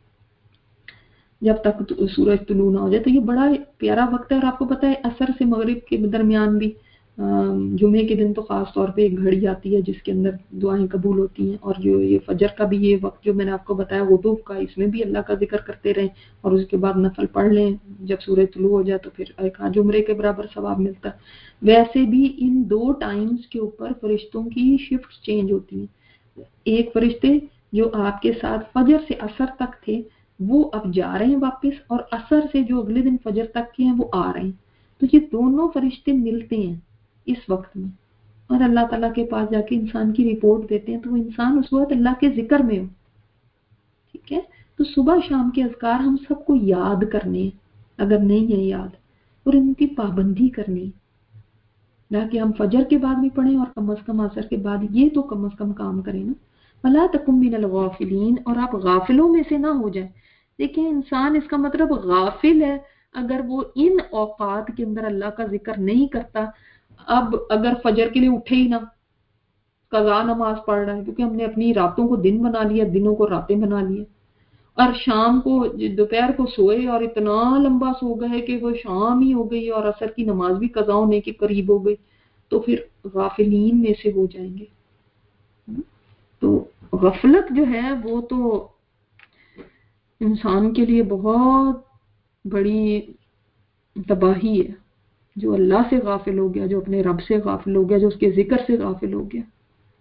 جب تک سورج طلوع نہ ہو جائے. تو یہ بڑا پیارا وقت ہے. اور آپ کو پتہ ہے عصر سے مغرب کے درمیان بھی جمعے کے دن تو خاص طور پہ ایک گھڑی آتی ہے جس کے اندر دعائیں قبول ہوتی ہیں. اور جو یہ فجر کا بھی یہ وقت جو میں نے آپ کو بتایا غدو کا، اس میں بھی اللہ کا ذکر کرتے رہیں اور اس کے بعد نفل پڑھ لیں جب سورج طلوع ہو جائے تو پھر ایک آج عمرے کے برابر ثواب ملتا ہے. ویسے بھی ان دو ٹائمز کے اوپر فرشتوں کی شفٹ چینج ہوتی ہیں. ایک فرشتے جو آپ کے ساتھ فجر سے عصر تک تھے وہ اب جا رہے ہیں واپس، اور عصر سے جو اگلے دن فجر تک کے ہیں وہ آ رہے ہیں. تو یہ دونوں فرشتے ملتے ہیں اس وقت میں اور اللہ تعالیٰ کے پاس جا کے انسان کی رپورٹ دیتے ہیں. تو وہ انسان اس وقت اللہ کے ذکر میں ہو. ٹھیک ہے؟ تو صبح شام کے اذکار ہم سب کو یاد کرنے ہیں اگر نہیں ہے یاد، اور ان کی پابندی کرنی ہے. نہ کہ ہم فجر کے بعد بھی پڑھیں اور کم از کم عصر کے بعد، یہ تو کم از کم کام کریں نا. وَلَا تَكُن مِّنَ الْغَافِلِينَ، اور آپ غافلوں میں سے نہ ہو جائیں. دیکھیں انسان اس کا مطلب غافل ہے اگر وہ ان اوقات کے اندر اللہ کا ذکر نہیں کرتا. اب اگر فجر کے لیے اٹھے ہی نہ، قضا نماز پڑھ رہا ہے کیونکہ ہم نے اپنی راتوں کو دن بنا لیا، دنوں کو راتیں بنا لی، اور شام کو دوپہر کو سوئے اور اتنا لمبا سو گئے کہ وہ شام ہی ہو گئی اور عصر کی نماز بھی قضا ہونے کے قریب ہو گئی، تو پھر غافلین میں سے ہو جائیں گے. تو غفلت جو ہے وہ تو انسان کے لیے بہت بڑی تباہی ہے. جو اللہ سے غافل ہو گیا، جو اپنے رب سے غافل ہو گیا، جو اس کے ذکر سے غافل ہو گیا،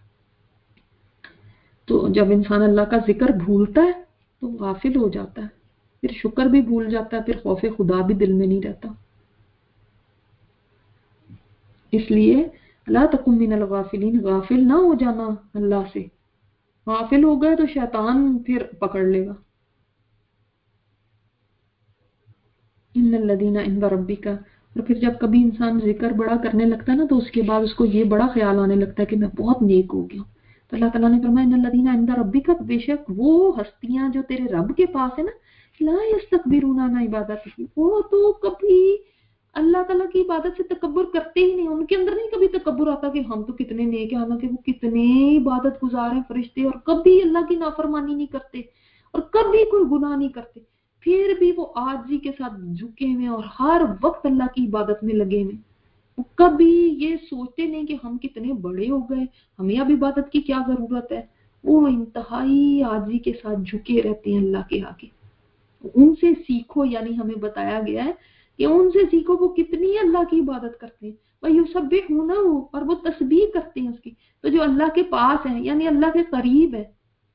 تو جب انسان اللہ کا ذکر بھولتا ہے تو غافل ہو جاتا ہے، پھر شکر بھی بھول جاتا ہے، پھر خوف خدا بھی دل میں نہیں رہتا. اس لیے لا تکن من الغافلین، غافل نہ ہو جانا اللہ سے. غافل ہو گئے تو شیطان پھر پکڑ لے گا. ان الذین عند ربک، اور پھر جب کبھی انسان ذکر بڑا کرنے لگتا ہے نا تو اس کے بعد اس کو یہ بڑا خیال آنے لگتا ہے کہ میں بہت نیک ہو گیا. تو اللہ تعالیٰ نے فرمایا ان الذین عند ربک، بے شک وہ ہستیاں جو تیرے رب کے پاس ہے نا، لا یستکبرون عن عبادتہ، وہ تو کبھی اللہ تعالیٰ کی عبادت سے تکبر کرتے ہی نہیں. ان کے اندر نہیں کبھی تکبر آتا کہ ہم تو کتنے نیک ہیں، حالانکہ وہ کتنے عبادت گزار ہیں فرشتے، اور کبھی اللہ کی نافرمانی نہیں کرتے اور کبھی کوئی گناہ نہیں کرتے، پھر بھی وہ عاجزی کے ساتھ جھکے ہوئے اور ہر وقت اللہ کی عبادت میں لگے ہوئے. وہ کبھی یہ سوچتے نہیں کہ ہم کتنے بڑے ہو گئے، ہمیں اب عبادت کی کیا ضرورت ہے. وہ انتہائی عاجزی کے ساتھ جھکے رہتے ہیں اللہ کے آگے. ان سے سیکھو، یعنی ہمیں بتایا گیا ہے کہ ان سے سیکھو وہ کتنی اللہ کی عبادت کرتے ہیں. وَيُسَبِّحُونَهُ، اور وہ تسبیح کرتے ہیں اس کی. تو جو اللہ کے پاس ہیں یعنی اللہ کے قریب ہے،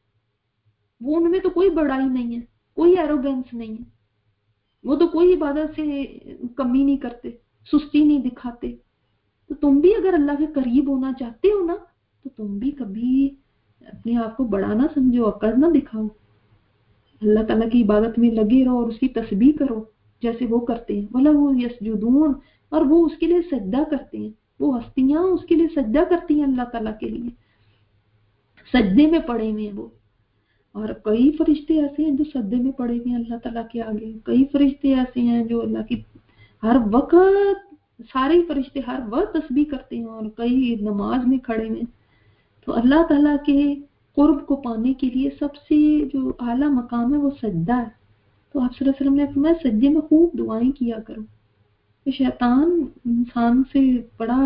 وہ ان میں تو کوئی بڑائی نہیں ہے، کوئی ایروگینس نہیں ہے، وہ تو کوئی عبادت سے کمی نہیں کرتے، سستی نہیں دکھاتے. تو تم بھی اگر اللہ کے قریب ہونا چاہتے ہو نا تو تم بھی کبھی اپنے آپ کو بڑا نہ سمجھو، عقل نہ دکھاؤ. اللہ تعالیٰ کی عبادت میں لگے رہو اور اس کی تسبیح کرو جیسے وہ کرتے ہیں. وَلَهُ يَسْجُدُونَ، اور وہ اس کے لیے سجدہ کرتے ہیں. وہ ہستیاں اس کے لیے سجدہ کرتی ہیں، اللہ تعالیٰ کے لیے سجدے میں پڑے ہوئے ہیں وہ. اور کئی فرشتے ایسے ہیں جو سجدے میں پڑے ہوئے ہیں اللہ تعالیٰ کے آگے. کئی فرشتے ایسے ہیں جو اللہ کی ہر وقت، سارے فرشتے ہر وقت تسبیح کرتے ہیں، اور کئی نماز میں کھڑے ہیں. تو اللہ تعالیٰ کے قرب کو پانے کے لیے سب سے جو اعلیٰ مقام ہے وہ سجدہ ہے. تو آپ صلی اللہ علیہ وسلم نے فرمایا سجدے میں خوب دعائیں کیا کرو. تو شیطان انسان سے بڑا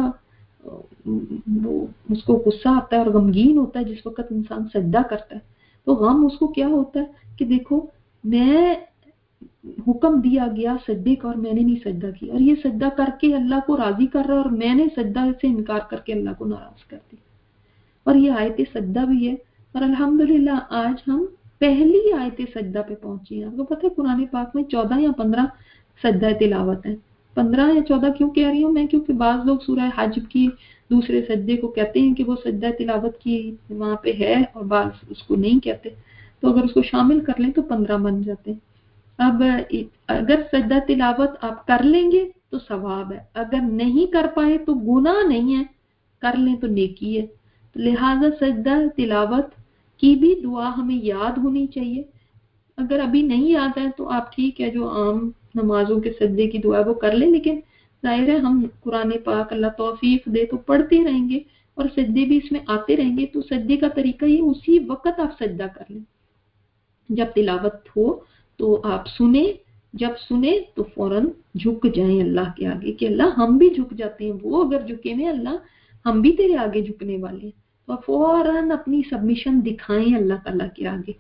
وہ اس کو غصہ آتا ہے اور غمگین ہوتا ہے جس وقت انسان سجدہ کرتا ہے. تو غم اس کو کیا ہوتا ہے کہ دیکھو میں حکم دیا گیا سجدے کا اور میں نے نہیں سجدہ کیا، اور یہ سجدہ کر کے اللہ کو راضی کر رہا ہے اور میں نے سجدہ سے انکار کر کے اللہ کو ناراض کر دیا. اور یہ آیت سجدہ بھی ہے. اور الحمدللہ آج ہم پہلی آیت سجدہ پہ پہنچے ہیں. آپ کو پتہ ہے قرآن پاک میں 14 یا 15 سجدہ تلاوت ہیں. 15 یا 14 کیوں کہہ رہی ہوں میں؟ کیونکہ بعض لوگ سورہ حج کی دوسرے سجدے کو کہتے ہیں کہ وہ سجدہ تلاوت کی وہاں پہ ہے، اور بعض اس کو نہیں کہتے. تو اگر اس کو شامل کر لیں تو 15 بن جاتے ہیں. اب اگر سجدہ تلاوت آپ کر لیں گے تو ثواب ہے، اگر نہیں کر پائے تو گناہ نہیں ہے، کر لیں تو نیکی ہے. لہٰذا سجدہ تلاوت کی بھی دعا ہمیں یاد ہونی چاہیے. اگر ابھی نہیں یاد ہے تو آپ ٹھیک ہے جو عام نمازوں کے سجدے کی دعا وہ کر لیں، لیکن ظاہر ہے ہم قرآن پاک اللہ توفیق دے تو پڑھتے رہیں گے اور سجدے بھی اس میں آتے رہیں گے. تو سجدے کا طریقہ یہ اسی وقت آپ سجدہ کر لیں. جب تلاوت ہو تو آپ سنیں، جب سنیں تو فوراً جھک جائیں اللہ کے آگے کہ اللہ ہم بھی جھک جاتے ہیں. وہ اگر جھکے ہوئے اللہ ہم بھی تیرے آگے جھکنے والے ہیں. تو فوراً اپنی سبمیشن دکھائیں اللہ تعالیٰ کے آگے،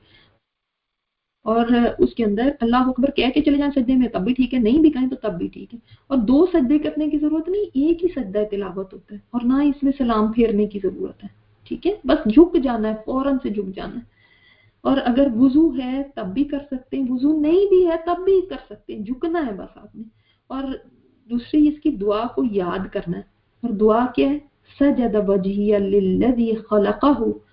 اور اس کے اندر اللہ اکبر کہہ کے چلے جائیں سجدے میں تب بھی ٹھیک ہے، نہیں بھی کہیں تو تب بھی ٹھیک ہے. اور 2 سجدے کرنے کی ضرورت نہیں، ایک ہی سجدہ تلاوت ہوتا ہے، اور نہ اس میں سلام پھیرنے کی ضرورت ہے. ٹھیک ہے، بس جھک جانا ہے، فوراً سے جھک جانا ہے. اور اگر وضو ہے تب بھی کر سکتے ہیں، وضو نہیں بھی ہے تب بھی کر سکتے ہیں، جھکنا ہے بس آپ نے. اور دوسری اس کی دعا کو یاد کرنا ہے. اور دعا کیا ہے؟ سجد وجہی للذی خلقہ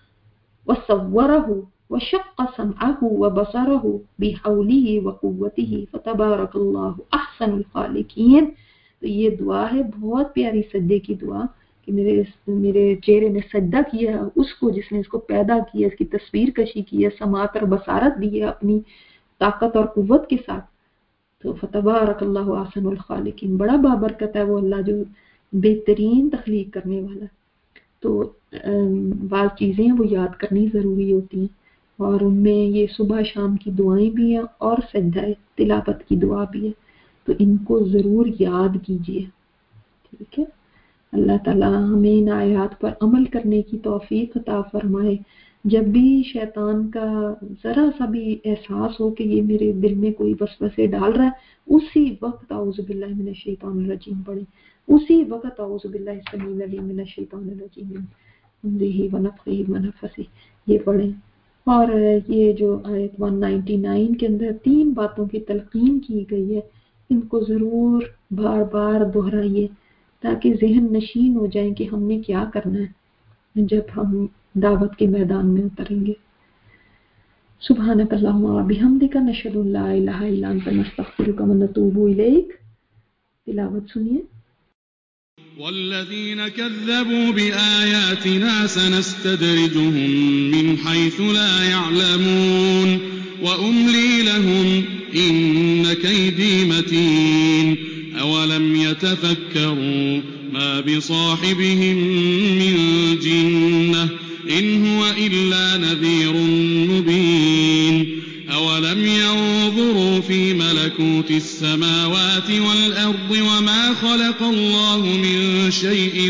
وصورہ وشق سمعہ وبصرہ بحولہ وقوتہ فتبارک اللہ احسن الخالقین. تو یہ دعا ہے بہت پیاری سجدے کی دعا کہ میرے چہرے نے سجدہ کیا ہے اس کو جس نے اس کو پیدا کیا، اس کی تصویر کشی کی ہے، سماعت اور بصارت دی ہے اپنی ताकत और कुव्वत के साथ। तो फतबारकल्लाहु अहसनुल खालिकीन, बड़ा बाबरकत है वो अल्लाह जो बेहतरीन तख्लीक करने वाला। तो बाज़ चीज़ें वो याद करनी ज़रूरी होती हैं, और उनमें ये सुबह शाम की दुआएं भी हैं और सजदा तिलावत की दुआ भी है, तो इनको ज़रूर याद कीजिए। ठीक है, अल्लाह ताला हमें इन आयात पर अमल करने की तौफीक अता फरमाए। जब भी शैतान का ज़रा सा भी एहसास हो कि ये मेरे दिल में कोई वसवसे डाल रहा है, उसी वक्त औज़ु बिल्लाहि मिनश शैतानिर रजीम पढ़ें, उसी वक्त औज़ु बिल्लाहि समीउल अलीम मिनश शैतानिर रजीम हमज़िही व नफ़ख़िही व नफ़सिही ये पढ़ें। और ये जो आयत 199 के अंदर 3 बातों की तलकीन की गई है, इनको ज़रूर बार बार दोहराइए ताकि ज़हन नशीन हो जाए कि हमने क्या करना है जब हम दावत के मैदान में उतरेंगे। सुब्हानकल्लाहुम्मा व बिहम्दिका नशहदु अन ला इलाहा इल्ला अंता नस्तगफिरुका व नतूबु इलैक। तिलावत सुनिए। والذين كذبوا بآياتنا سنستدرجهم من حيث لا يعلمون وأملي لهم إن كيدي متين أولم يتفكروا ما بصاحبهم من جنة إن هو إلا نذير مبين أولم ينظروا في ملكوت السماوات والأرض وما خلق الله من شيء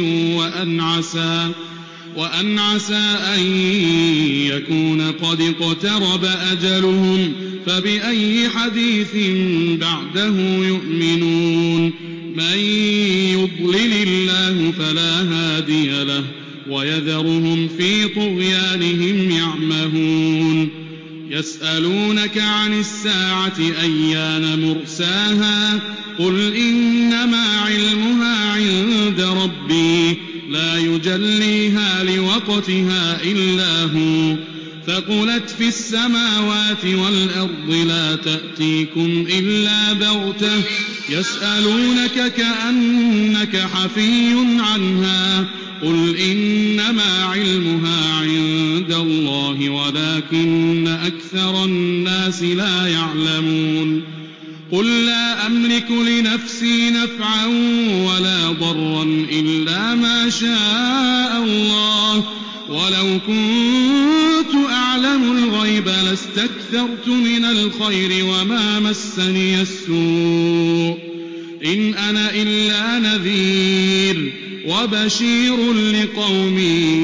وأن عسى أن يكون قد اقترب أجلهم فبأي حديث بعده يؤمنون من يضلل الله فلا هادي له ويذرهم في طغيانهم يعمهون يسألونك عن الساعة أيان مرساها قل إنما علمها عند ربي لا يجليها لوقتها إلا هو ثقلت في السماوات والأرض لا تأتيكم إلا بغتة يسألونك كأنك حفي عنها قل إنما علمها عند الله ولكن أكثر الناس لا يعلمون قل لا أملك لنفسي نفعا ولا ضرا إلا ما شاء الله ولو كنت أعلم الغيب لاستكثرت من الخير وما مسني السوء إن أنا إلا نذير وبشير لقوم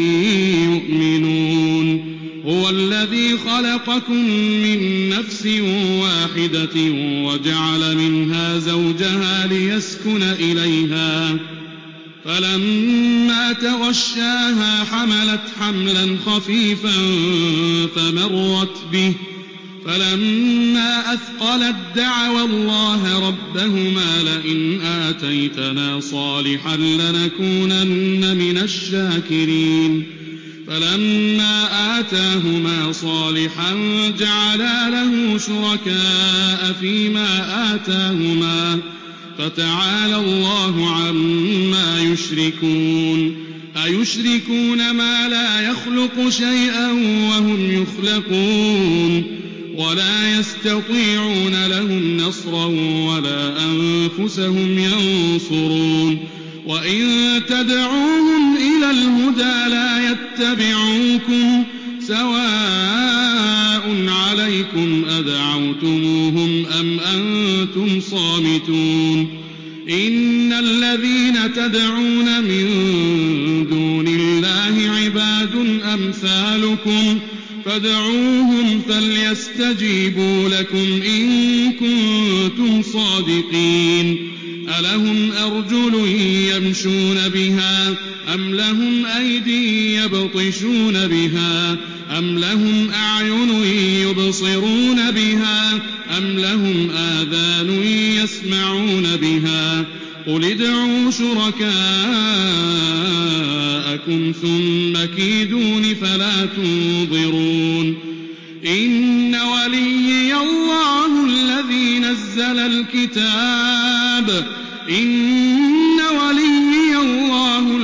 يؤمنون هو الذي خلقكم من نفس واحدة وجعل منها زوجها ليسكن إليها فلما تغشاها حملت حملا خفيفا فمرت به فلما أثقلت دعوا الله ربهما لئن آتيتنا صالحا لنكونن من الشاكرين فلما آتاهما صالحا جعلا له شركاء فيما آتاهما فتعالى الله عما يشركون أيشركون ما لا يخلق شيئا وهم يخلقون ولا يستطيعون لهم نصرا ولا أنفسهم ينصرون وإن تدعوهم إلى الهدى لا يتبعوكم سواء عليكم أدعوتموهم أم أنتم صامتون إن الذين تدعون من دون الله عباد أمثالكم فادعوهم فليستجيبوا لكم إن كنتم صادقين ألهم أرجل يمشون بها أم لهم أيدي يبطشون بها أم لهم أعين يبصرون بها أم لهم آذان يسمعون بها قل ادعوا شركاءكم ثم كيدون فلا تنظرون إن وليي الله الذي نزل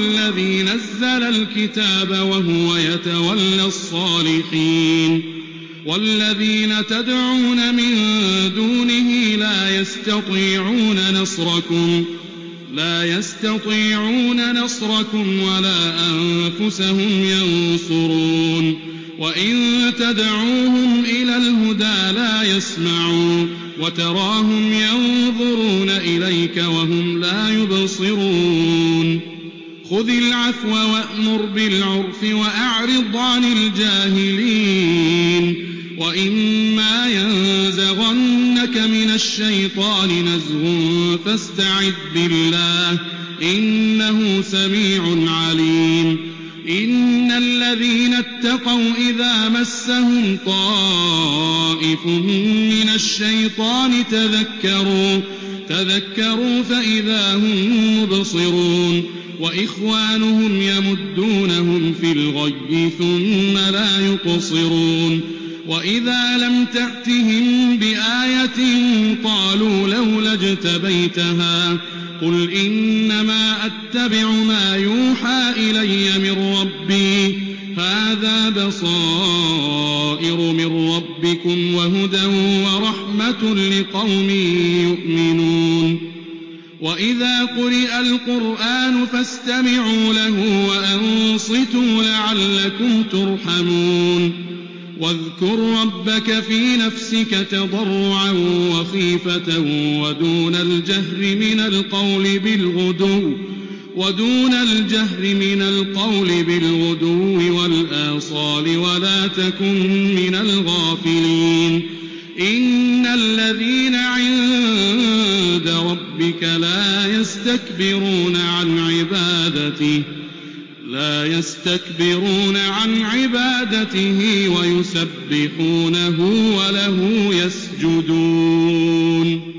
الكتاب وهو يتولى الصالحين والذين تدعون من دونه لا يستطيعون نصركم ولا أنفسهم ينصرون وإن تدعوهم إلى الهدى لا يسمعون وتراهم ينظرون إليك وهم لا يبصرون خذ العفو وأمر بالعرف وأعرض عن الجاهلين وإما ينزغنك من الشيطان نزغ فاستعذ بالله إنه سميع عليم إن الذين اتقوا إذا مسهم طائف من الشيطان تذكروا فإذا هم مبصرون وإخوانهم يمدونهم في الغي ثم لا يقصرون وإذا لم تأتهم بآية قالوا لولا اجتبيتها قل إنما أتبع ما يوحى إلي من ربي هذا بصائر من ربكم وهدى ورحمة لقوم يؤمنون وإذا قرئ القرآن فاستمعوا له وأنصتوا لعلكم ترحمون واذكر ربك في نفسك تضرعا وخيفة ودون الجهر من القول بالغدو والآصال ولا تكن من الغافلين إن الذين عند ربك لا يستكبرون عن عبادته ويسبحونه وله يسجدون